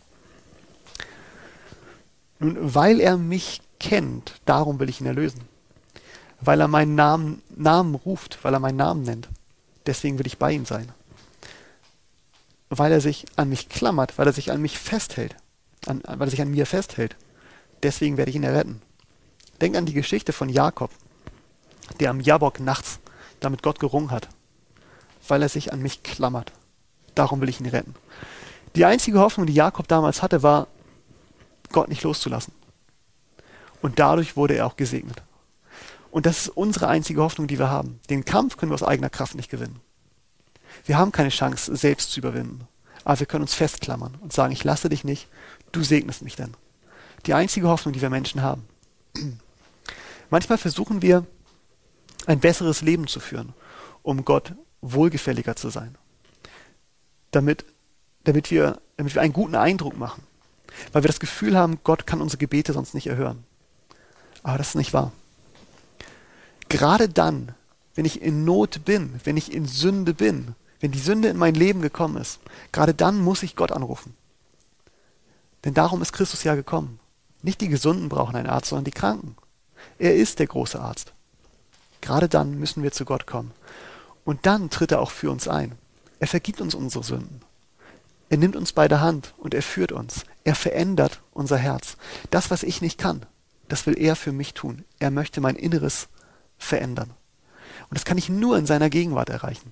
Nun, weil er mich kennt, darum will ich ihn erlösen. Weil er meinen Namen, Namen ruft, weil er meinen Namen nennt. Deswegen will ich bei ihm sein. Weil er sich an mich klammert, weil er sich an mich festhält, an, weil er sich an mir festhält. Deswegen werde ich ihn erretten. Denk an die Geschichte von Jakob, der am Jabok nachts damit Gott gerungen hat. Weil er sich an mich klammert. Darum will ich ihn retten. Die einzige Hoffnung, die Jakob damals hatte, war, Gott nicht loszulassen. Und dadurch wurde er auch gesegnet. Und das ist unsere einzige Hoffnung, die wir haben. Den Kampf können wir aus eigener Kraft nicht gewinnen. Wir haben keine Chance, selbst zu überwinden. Aber wir können uns festklammern und sagen, ich lasse dich nicht, du segnest mich denn. Die einzige Hoffnung, die wir Menschen haben. Manchmal versuchen wir, ein besseres Leben zu führen, um Gott wohlgefälliger zu sein. Damit, damit, wir, damit wir einen guten Eindruck machen. Weil wir das Gefühl haben, Gott kann unsere Gebete sonst nicht erhören. Aber das ist nicht wahr. Gerade dann, wenn ich in Not bin, wenn ich in Sünde bin, wenn die Sünde in mein Leben gekommen ist, gerade dann muss ich Gott anrufen. Denn darum ist Christus ja gekommen. Nicht die Gesunden brauchen einen Arzt, sondern die Kranken. Er ist der große Arzt. Gerade dann müssen wir zu Gott kommen. Und dann tritt er auch für uns ein. Er vergibt uns unsere Sünden. Er nimmt uns bei der Hand und er führt uns. Er verändert unser Herz. Das, was ich nicht kann, das will er für mich tun. Er möchte mein Inneres verändern. Und das kann ich nur in seiner Gegenwart erreichen.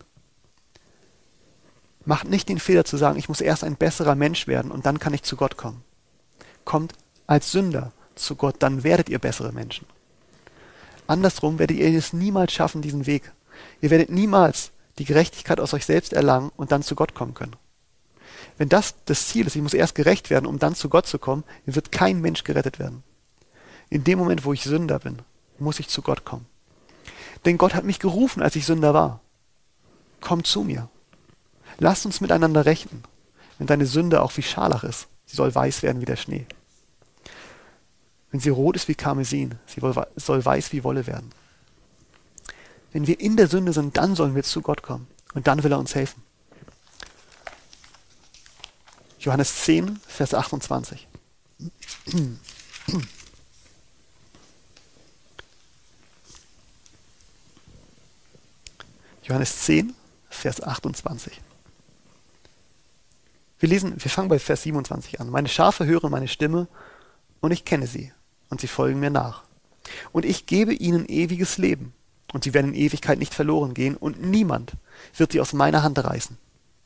Macht nicht den Fehler zu sagen, ich muss erst ein besserer Mensch werden und dann kann ich zu Gott kommen. Kommt als Sünder zu Gott, dann werdet ihr bessere Menschen. Andersrum werdet ihr es niemals schaffen, diesen Weg. Ihr werdet niemals die Gerechtigkeit aus euch selbst erlangen und dann zu Gott kommen können. Wenn das das Ziel ist, ich muss erst gerecht werden, um dann zu Gott zu kommen, dann wird kein Mensch gerettet werden. In dem Moment, wo ich Sünder bin, muss ich zu Gott kommen. Denn Gott hat mich gerufen, als ich Sünder war. Komm zu mir. Lasst uns miteinander rechnen, wenn deine Sünde auch wie Scharlach ist. Sie soll weiß werden wie der Schnee. Wenn sie rot ist wie Karmesin, sie soll weiß wie Wolle werden. Wenn wir in der Sünde sind, dann sollen wir zu Gott kommen. Und dann will er uns helfen. Johannes zehn, Vers achtundzwanzig. Johannes zehn, Vers achtundzwanzig. Wir lesen, wir fangen bei Vers siebenundzwanzig an. Meine Schafe hören meine Stimme und ich kenne sie und sie folgen mir nach. Und ich gebe ihnen ewiges Leben und sie werden in Ewigkeit nicht verloren gehen und niemand wird sie aus meiner Hand reißen.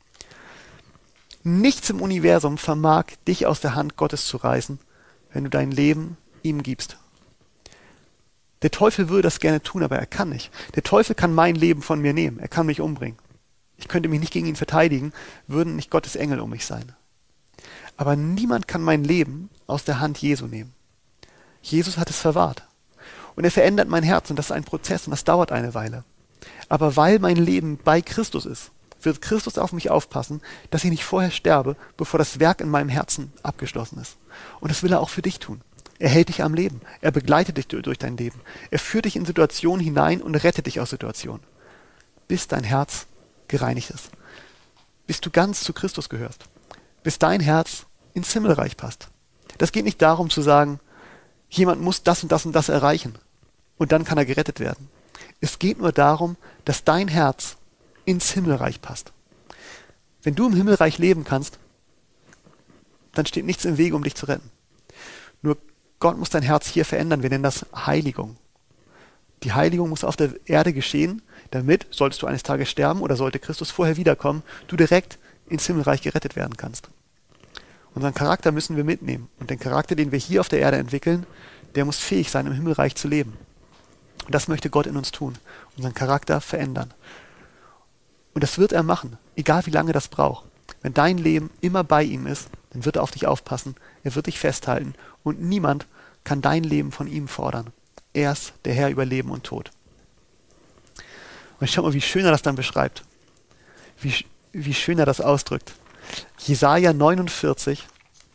Nichts im Universum vermag dich aus der Hand Gottes zu reißen, wenn du dein Leben ihm gibst. Der Teufel würde das gerne tun, aber er kann nicht. Der Teufel kann mein Leben von mir nehmen. Er kann mich umbringen. Ich könnte mich nicht gegen ihn verteidigen, würden nicht Gottes Engel um mich sein. Aber niemand kann mein Leben aus der Hand Jesu nehmen. Jesus hat es verwahrt. Und er verändert mein Herz und das ist ein Prozess und das dauert eine Weile. Aber weil mein Leben bei Christus ist, wird Christus auf mich aufpassen, dass ich nicht vorher sterbe, bevor das Werk in meinem Herzen abgeschlossen ist. Und das will er auch für dich tun. Er hält dich am Leben. Er begleitet dich durch dein Leben. Er führt dich in Situationen hinein und rettet dich aus Situationen. Bis dein Herz gereinigt ist. Bis du ganz zu Christus gehörst. Bis dein Herz ins Himmelreich passt. Das geht nicht darum zu sagen, jemand muss das und das und das erreichen und dann kann er gerettet werden. Es geht nur darum, dass dein Herz ins Himmelreich passt. Wenn du im Himmelreich leben kannst, dann steht nichts im Wege, um dich zu retten. Nur Gott muss dein Herz hier verändern. Wir nennen das Heiligung. Die Heiligung muss auf der Erde geschehen, damit, solltest du eines Tages sterben oder sollte Christus vorher wiederkommen, du direkt ins Himmelreich gerettet werden kannst. Unseren Charakter müssen wir mitnehmen. Und den Charakter, den wir hier auf der Erde entwickeln, der muss fähig sein, im Himmelreich zu leben. Und das möchte Gott in uns tun. Unseren Charakter verändern. Und das wird er machen, egal wie lange das braucht. Wenn dein Leben immer bei ihm ist, dann wird er auf dich aufpassen, er wird dich festhalten und niemand kann dein Leben von ihm fordern. Er ist der Herr über Leben und Tod. Und schau mal, wie schön er das dann beschreibt. Wie, wie schön er das ausdrückt. Jesaja neunundvierzig,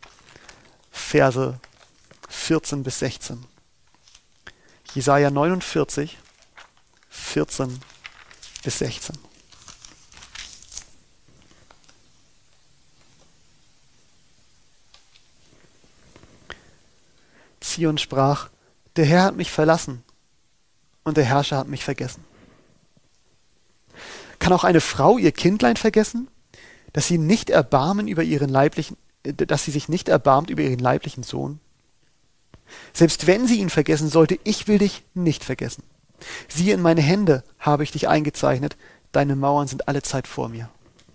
Verse vierzehn bis sechzehn. Jesaja neunundvierzig, vierzehn bis sechzehn. Zion sprach, der Herr hat mich verlassen und der Herrscher hat mich vergessen. Kann auch eine Frau ihr Kindlein vergessen, dass sie nicht erbarmen über ihren leiblichen, dass sie sich nicht erbarmt über ihren leiblichen Sohn? Selbst wenn sie ihn vergessen sollte, ich will dich nicht vergessen. Siehe, in meine Hände habe ich dich eingezeichnet, deine Mauern sind allezeit vor mir.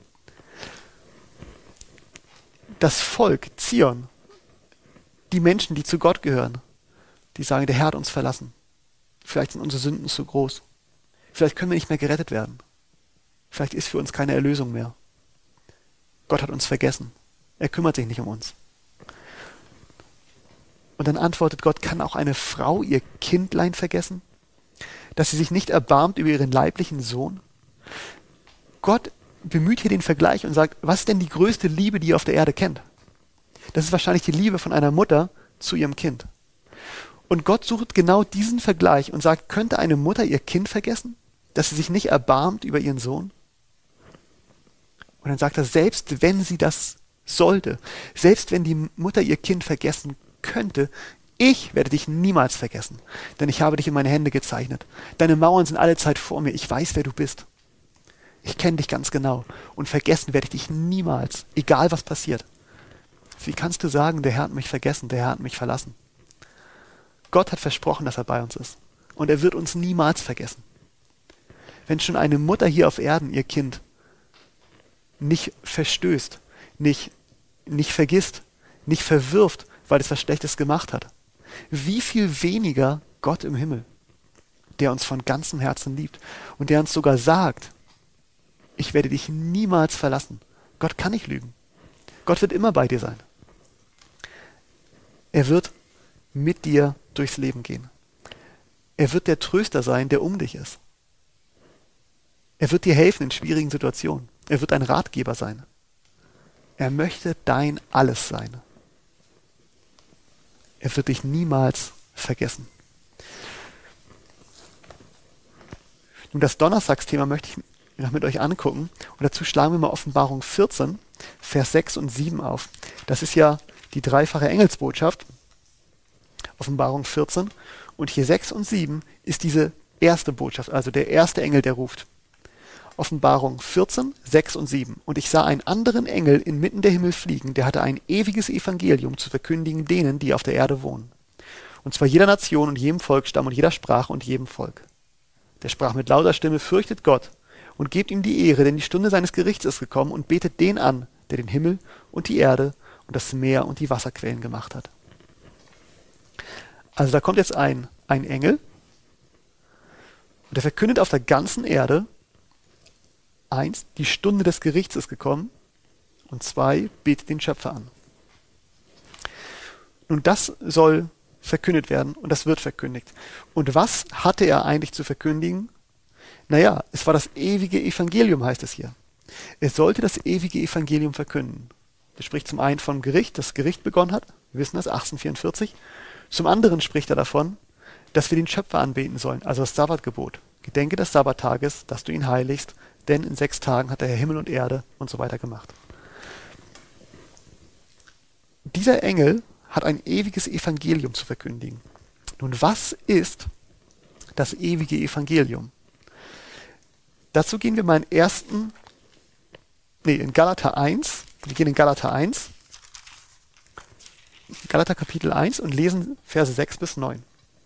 Das Volk Zion, die Menschen, die zu Gott gehören, die sagen, der Herr hat uns verlassen. Vielleicht sind unsere Sünden zu groß. Vielleicht können wir nicht mehr gerettet werden. Vielleicht ist für uns keine Erlösung mehr. Gott hat uns vergessen. Er kümmert sich nicht um uns. Und dann antwortet Gott, kann auch eine Frau ihr Kindlein vergessen? Dass sie sich nicht erbarmt über ihren leiblichen Sohn? Gott bemüht hier den Vergleich und sagt, was ist denn die größte Liebe, die ihr auf der Erde kennt? Das ist wahrscheinlich die Liebe von einer Mutter zu ihrem Kind. Und Gott sucht genau diesen Vergleich und sagt, könnte eine Mutter ihr Kind vergessen? Dass sie sich nicht erbarmt über ihren Sohn? Und dann sagt er, selbst wenn sie das sollte, selbst wenn die Mutter ihr Kind vergessen könnte, ich werde dich niemals vergessen, denn ich habe dich in meine Hände gezeichnet. Deine Mauern sind alle Zeit vor mir. Ich weiß, wer du bist. Ich kenne dich ganz genau und vergessen werde ich dich niemals, egal was passiert. Wie kannst du sagen, der Herr hat mich vergessen, der Herr hat mich verlassen? Gott hat versprochen, dass er bei uns ist und er wird uns niemals vergessen. Wenn schon eine Mutter hier auf Erden ihr Kind nicht verstößt, nicht, nicht vergisst, nicht verwirft, weil es was Schlechtes gemacht hat, wie viel weniger Gott im Himmel, der uns von ganzem Herzen liebt und der uns sogar sagt, ich werde dich niemals verlassen. Gott kann nicht lügen. Gott wird immer bei dir sein. Er wird mit dir durchs Leben gehen. Er wird der Tröster sein, der um dich ist. Er wird dir helfen in schwierigen Situationen. Er wird dein Ratgeber sein. Er möchte dein Alles sein. Er wird dich niemals vergessen. Nun, das Donnerstagsthema möchte ich noch mit euch angucken. Und dazu schlagen wir mal Offenbarung vierzehn, Vers sechs und sieben auf. Das ist ja die dreifache Engelsbotschaft. Offenbarung vierzehn. Und hier sechs und sieben ist diese erste Botschaft, also der erste Engel, der ruft. Offenbarung vierzehn, sechs und sieben. Und ich sah einen anderen Engel inmitten der Himmel fliegen, der hatte ein ewiges Evangelium zu verkündigen denen, die auf der Erde wohnen. Und zwar jeder Nation und jedem Volksstamm und jeder Sprache und jedem Volk. Der sprach mit lauter Stimme, fürchtet Gott und gebt ihm die Ehre, denn die Stunde seines Gerichts ist gekommen und betet den an, der den Himmel und die Erde und das Meer und die Wasserquellen gemacht hat. Also da kommt jetzt ein, ein Engel und der verkündet auf der ganzen Erde, eins, die Stunde des Gerichts ist gekommen und zwei, betet den Schöpfer an. Nun, das soll verkündet werden und das wird verkündigt. Und was hatte er eigentlich zu verkündigen? Naja, es war das ewige Evangelium, heißt es hier. Er sollte das ewige Evangelium verkünden. Das spricht zum einen vom Gericht, das Gericht begonnen hat, wir wissen das, achtzehnhundertvierundvierzig. Zum anderen spricht er davon, dass wir den Schöpfer anbeten sollen, also das Sabbatgebot. Gedenke des Sabbattages, dass du ihn heiligst, denn in sechs Tagen hat der Herr Himmel und Erde und so weiter gemacht. Dieser Engel hat ein ewiges Evangelium zu verkündigen. Nun, was ist das ewige Evangelium? Dazu gehen wir mal in ersten, nee, in Galater eins. Wir gehen in Galater eins. Galater Kapitel eins und lesen Verse sechs bis neun.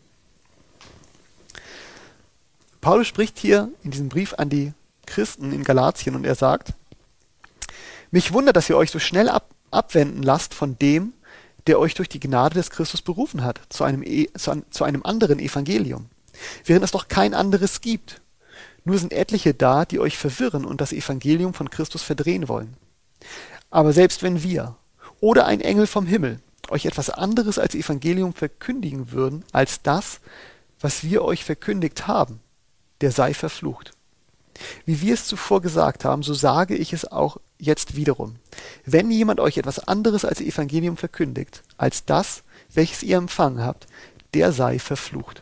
Paulus spricht hier in diesem Brief an die Christen in Galatien und er sagt, mich wundert, dass ihr euch so schnell ab, abwenden lasst von dem, der euch durch die Gnade des Christus berufen hat, zu einem, e, zu, an, zu einem anderen Evangelium, während es doch kein anderes gibt. Nur sind etliche da, die euch verwirren und das Evangelium von Christus verdrehen wollen. Aber selbst wenn wir oder ein Engel vom Himmel euch etwas anderes als Evangelium verkündigen würden, als das, was wir euch verkündigt haben, der sei verflucht. Wie wir es zuvor gesagt haben, so sage ich es auch jetzt wiederum. Wenn jemand euch etwas anderes als Evangelium verkündigt, als das, welches ihr empfangen habt, der sei verflucht.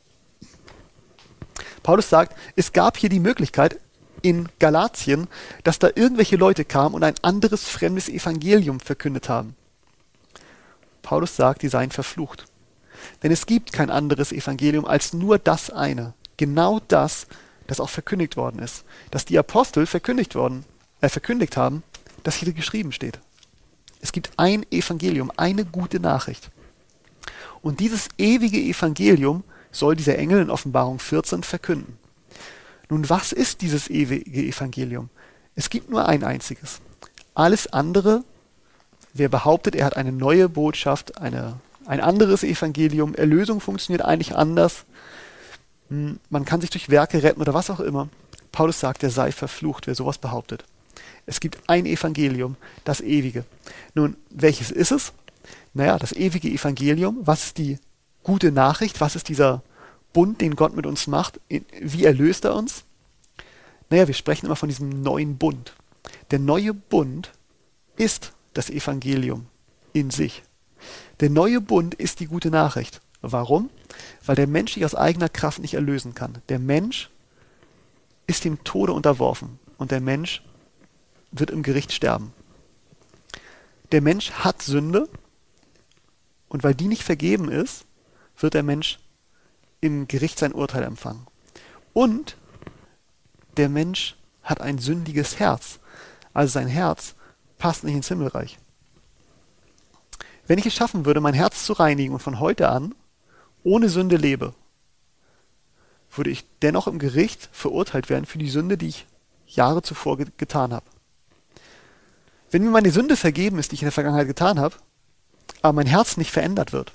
Paulus sagt, es gab hier die Möglichkeit in Galatien, dass da irgendwelche Leute kamen und ein anderes fremdes Evangelium verkündet haben. Paulus sagt, die seien verflucht. Denn es gibt kein anderes Evangelium als nur das eine. Genau das, das auch verkündigt worden ist. Dass die Apostel verkündigt worden, äh, verkündigt haben, dass hier geschrieben steht. Es gibt ein Evangelium, eine gute Nachricht. Und dieses ewige Evangelium soll dieser Engel in Offenbarung vierzehn verkünden. Nun, was ist dieses ewige Evangelium? Es gibt nur ein einziges. Alles andere, wer behauptet, er hat eine neue Botschaft, eine, ein anderes Evangelium, Erlösung funktioniert eigentlich anders, man kann sich durch Werke retten oder was auch immer. Paulus sagt, er sei verflucht, wer sowas behauptet. Es gibt ein Evangelium, das ewige. Nun, welches ist es? Naja, das ewige Evangelium, was ist die gute Nachricht, was ist dieser Bund, den Gott mit uns macht, wie erlöst er uns? Naja, wir sprechen immer von diesem neuen Bund. Der neue Bund ist das Evangelium in sich. Der neue Bund ist die gute Nachricht. Warum? Weil der Mensch sich aus eigener Kraft nicht erlösen kann. Der Mensch ist dem Tode unterworfen und der Mensch wird im Gericht sterben. Der Mensch hat Sünde und weil die nicht vergeben ist, wird der Mensch im Gericht sein Urteil empfangen. Und der Mensch hat ein sündiges Herz. Also sein Herz passt nicht ins Himmelreich. Wenn ich es schaffen würde, mein Herz zu reinigen und von heute an ohne Sünde lebe, würde ich dennoch im Gericht verurteilt werden für die Sünde, die ich Jahre zuvor ge- getan habe. Wenn mir meine Sünde vergeben ist, die ich in der Vergangenheit getan habe, aber mein Herz nicht verändert wird,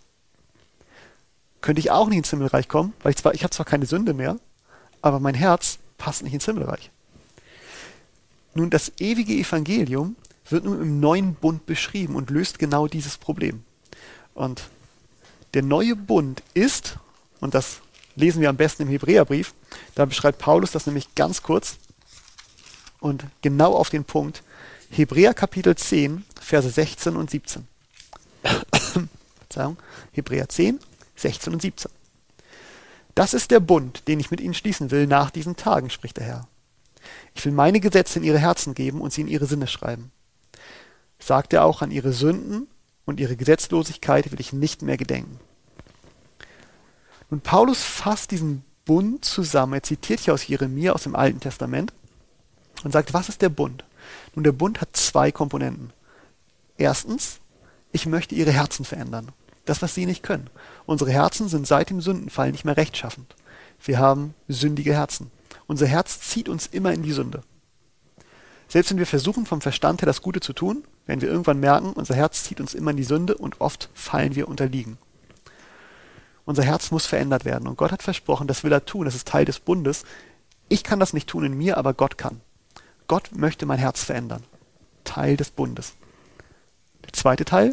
könnte ich auch nicht ins Himmelreich kommen, weil ich zwar, ich habe zwar keine Sünde mehr, aber mein Herz passt nicht ins Himmelreich. Nun, das ewige Evangelium wird nun im neuen Bund beschrieben und löst genau dieses Problem. Und der neue Bund ist, und das lesen wir am besten im Hebräerbrief, da beschreibt Paulus das nämlich ganz kurz und genau auf den Punkt, Hebräer Kapitel zehn, Verse sechzehn und siebzehn. Verzeihung, Hebräer zehn, sechzehn und siebzehn. Das ist der Bund, den ich mit ihnen schließen will nach diesen Tagen, spricht der Herr. Ich will meine Gesetze in ihre Herzen geben und sie in ihre Sinne schreiben. Sagt er auch, an ihre Sünden und ihre Gesetzlosigkeit will ich nicht mehr gedenken. Und Paulus fasst diesen Bund zusammen. Er zitiert hier aus Jeremia aus dem Alten Testament und sagt, was ist der Bund? Nun, der Bund hat zwei Komponenten. Erstens, ich möchte ihre Herzen verändern. Das, was sie nicht können. Unsere Herzen sind seit dem Sündenfall nicht mehr rechtschaffend. Wir haben sündige Herzen. Unser Herz zieht uns immer in die Sünde. Selbst wenn wir versuchen, vom Verstand her das Gute zu tun, werden wir irgendwann merken, unser Herz zieht uns immer in die Sünde und oft fallen wir unterliegen. Unser Herz muss verändert werden und Gott hat versprochen, das will er tun, das ist Teil des Bundes. Ich kann das nicht tun in mir, aber Gott kann. Gott möchte mein Herz verändern. Teil des Bundes. Der zweite Teil.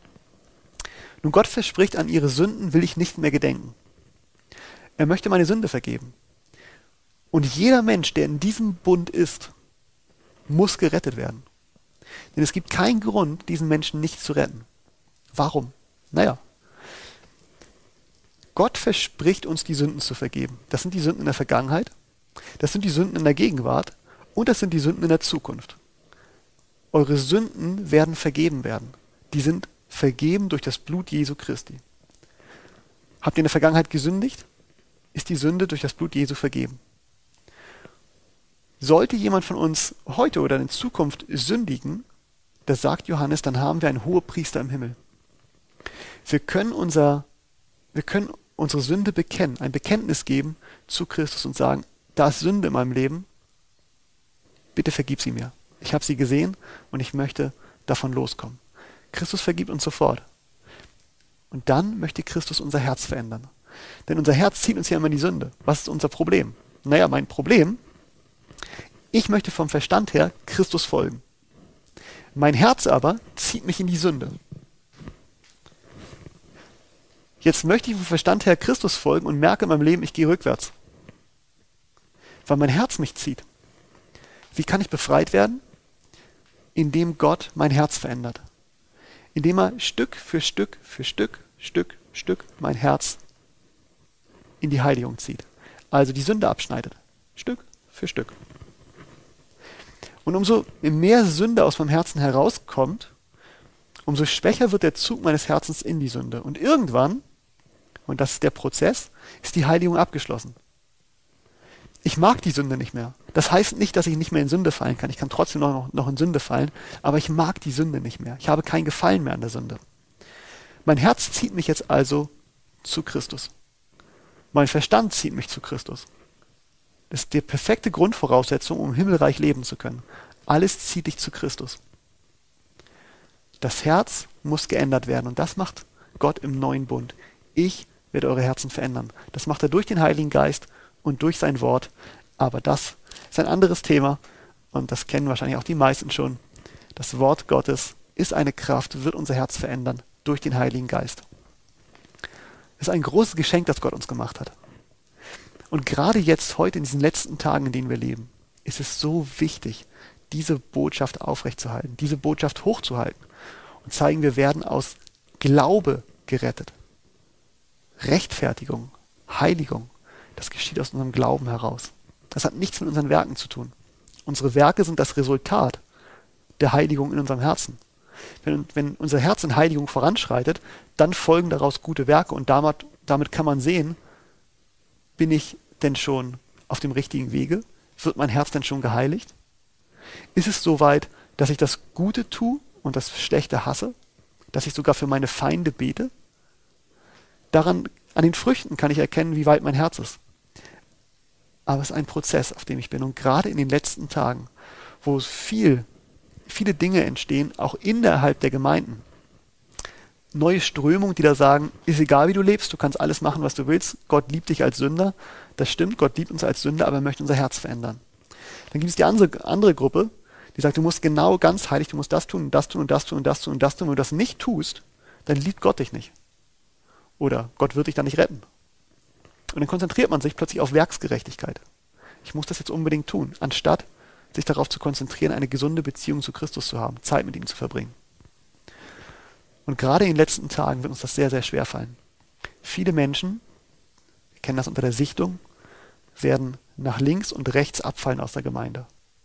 Nun, Gott verspricht, an ihre Sünden will ich nicht mehr gedenken. Er möchte meine Sünde vergeben. Und jeder Mensch, der in diesem Bund ist, muss gerettet werden. Denn es gibt keinen Grund, diesen Menschen nicht zu retten. Warum? Naja, Gott verspricht uns, die Sünden zu vergeben. Das sind die Sünden in der Vergangenheit, das sind die Sünden in der Gegenwart und das sind die Sünden in der Zukunft. Eure Sünden werden vergeben werden. Die sind vergeben durch das Blut Jesu Christi. Habt ihr in der Vergangenheit gesündigt? Ist die Sünde durch das Blut Jesu vergeben. Sollte jemand von uns heute oder in Zukunft sündigen, das sagt Johannes, dann haben wir einen Hohepriester im Himmel. Wir können, unser, wir können unsere Sünde bekennen, ein Bekenntnis geben zu Christus und sagen, da ist Sünde in meinem Leben, bitte vergib sie mir. Ich habe sie gesehen und ich möchte davon loskommen. Christus vergibt uns sofort. Und dann möchte Christus unser Herz verändern. Denn unser Herz zieht uns ja immer in die Sünde. Was ist unser Problem? Naja, mein Problem, ich möchte vom Verstand her Christus folgen. Mein Herz aber zieht mich in die Sünde. Jetzt möchte ich vom Verstand her Christus folgen und merke in meinem Leben, ich gehe rückwärts. Weil mein Herz mich zieht. Wie kann ich befreit werden? Indem Gott mein Herz verändert. Indem er Stück für Stück für Stück, Stück, Stück mein Herz in die Heiligung zieht. Also die Sünde abschneidet. Stück für Stück. Und umso mehr Sünde aus meinem Herzen herauskommt, umso schwächer wird der Zug meines Herzens in die Sünde. Und irgendwann, und das ist der Prozess, ist die Heiligung abgeschlossen. Ich mag die Sünde nicht mehr. Das heißt nicht, dass ich nicht mehr in Sünde fallen kann. Ich kann trotzdem noch, noch in Sünde fallen, aber ich mag die Sünde nicht mehr. Ich habe kein Gefallen mehr an der Sünde. Mein Herz zieht mich jetzt also zu Christus. Mein Verstand zieht mich zu Christus. Das ist die perfekte Grundvoraussetzung, um im Himmelreich leben zu können. Alles zieht dich zu Christus. Das Herz muss geändert werden und das macht Gott im neuen Bund. Ich werde eure Herzen verändern. Das macht er durch den Heiligen Geist und durch sein Wort. Aber das ist ein anderes Thema und das kennen wahrscheinlich auch die meisten schon. Das Wort Gottes ist eine Kraft, wird unser Herz verändern durch den Heiligen Geist. Es ist ein großes Geschenk, das Gott uns gemacht hat. Und gerade jetzt, heute in diesen letzten Tagen, in denen wir leben, ist es so wichtig, diese Botschaft aufrechtzuerhalten, diese Botschaft hochzuhalten und zeigen, wir werden aus Glaube gerettet. Rechtfertigung, Heiligung, das geschieht aus unserem Glauben heraus. Das hat nichts mit unseren Werken zu tun. Unsere Werke sind das Resultat der Heiligung in unserem Herzen. Wenn, wenn unser Herz in Heiligung voranschreitet, dann folgen daraus gute Werke und damit, damit kann man sehen, bin ich denn schon auf dem richtigen Wege? Wird mein Herz denn schon geheiligt? Ist es soweit, dass ich das Gute tue und das Schlechte hasse? Dass ich sogar für meine Feinde bete? Daran, an den Früchten kann ich erkennen, wie weit mein Herz ist. Aber es ist ein Prozess, auf dem ich bin. Und gerade in den letzten Tagen, wo es viel, viele Dinge entstehen, auch innerhalb der Gemeinden, neue Strömungen, die da sagen, ist egal, wie du lebst, du kannst alles machen, was du willst, Gott liebt dich als Sünder. Das stimmt, Gott liebt uns als Sünder, aber er möchte unser Herz verändern. Dann gibt es die andere, andere Gruppe, die sagt, du musst genau ganz heilig, du musst das tun und das tun und das tun und das tun und das tun. Wenn du das nicht tust, dann liebt Gott dich nicht. Oder Gott wird dich dann nicht retten. Und dann konzentriert man sich plötzlich auf Werksgerechtigkeit. Ich muss das jetzt unbedingt tun, anstatt sich darauf zu konzentrieren, eine gesunde Beziehung zu Christus zu haben, Zeit mit ihm zu verbringen. Und gerade in den letzten Tagen wird uns das sehr, sehr schwer fallen. Viele Menschen, wir kennen das unter der Sichtung, werden nach links und rechts abfallen aus der Gemeinde.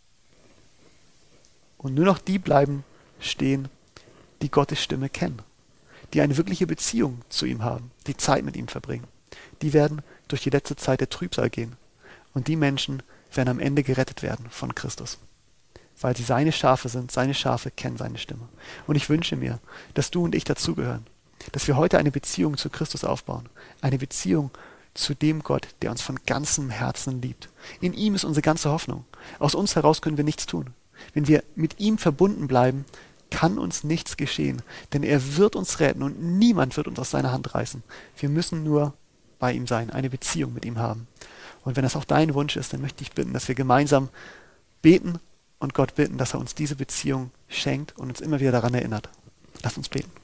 Und nur noch die bleiben stehen, die Gottes Stimme kennen, die eine wirkliche Beziehung zu ihm haben, die Zeit mit ihm verbringen. Die werden durch die letzte Zeit der Trübsal gehen. Und die Menschen werden am Ende gerettet werden von Christus. Weil sie seine Schafe sind, seine Schafe kennen seine Stimme. Und ich wünsche mir, dass du und ich dazugehören, dass wir heute eine Beziehung zu Christus aufbauen, eine Beziehung zu dem Gott, der uns von ganzem Herzen liebt. In ihm ist unsere ganze Hoffnung. Aus uns heraus können wir nichts tun. Wenn wir mit ihm verbunden bleiben, kann uns nichts geschehen, denn er wird uns retten und niemand wird uns aus seiner Hand reißen. Wir müssen nur bei ihm sein, eine Beziehung mit ihm haben. Und wenn das auch dein Wunsch ist, dann möchte ich bitten, dass wir gemeinsam beten und Gott bitten, dass er uns diese Beziehung schenkt und uns immer wieder daran erinnert. Lass uns beten.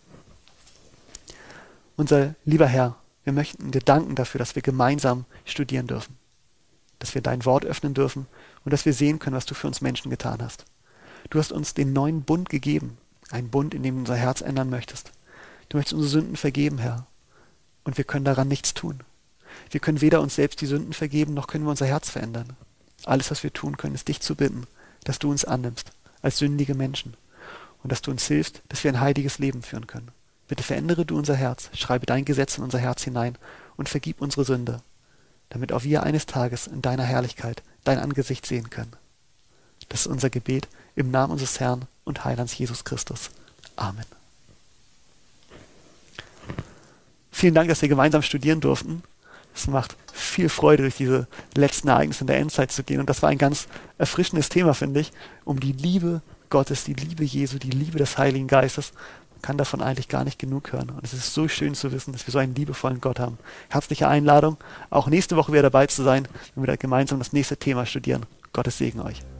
Unser lieber Herr, wir möchten dir danken dafür, dass wir gemeinsam studieren dürfen, dass wir dein Wort öffnen dürfen und dass wir sehen können, was du für uns Menschen getan hast. Du hast uns den neuen Bund gegeben, einen Bund, in dem du unser Herz ändern möchtest. Du möchtest unsere Sünden vergeben, Herr, und wir können daran nichts tun. Wir können weder uns selbst die Sünden vergeben, noch können wir unser Herz verändern. Alles, was wir tun können, ist dich zu bitten, dass du uns annimmst als sündige Menschen und dass du uns hilfst, dass wir ein heiliges Leben führen können. Bitte verändere du unser Herz, schreibe dein Gesetz in unser Herz hinein und vergib unsere Sünde, damit auch wir eines Tages in deiner Herrlichkeit dein Angesicht sehen können. Das ist unser Gebet im Namen unseres Herrn und Heilands Jesus Christus. Amen. Vielen Dank, dass wir gemeinsam studieren durften. Es macht viel Freude, durch diese letzten Ereignisse in der Endzeit zu gehen. Und das war ein ganz erfrischendes Thema, finde ich, um die Liebe Gottes, die Liebe Jesu, die Liebe des Heiligen Geistes. Man kann davon eigentlich gar nicht genug hören. Und es ist so schön zu wissen, dass wir so einen liebevollen Gott haben. Herzliche Einladung, auch nächste Woche wieder dabei zu sein, wenn wir da gemeinsam das nächste Thema studieren. Gottes Segen euch.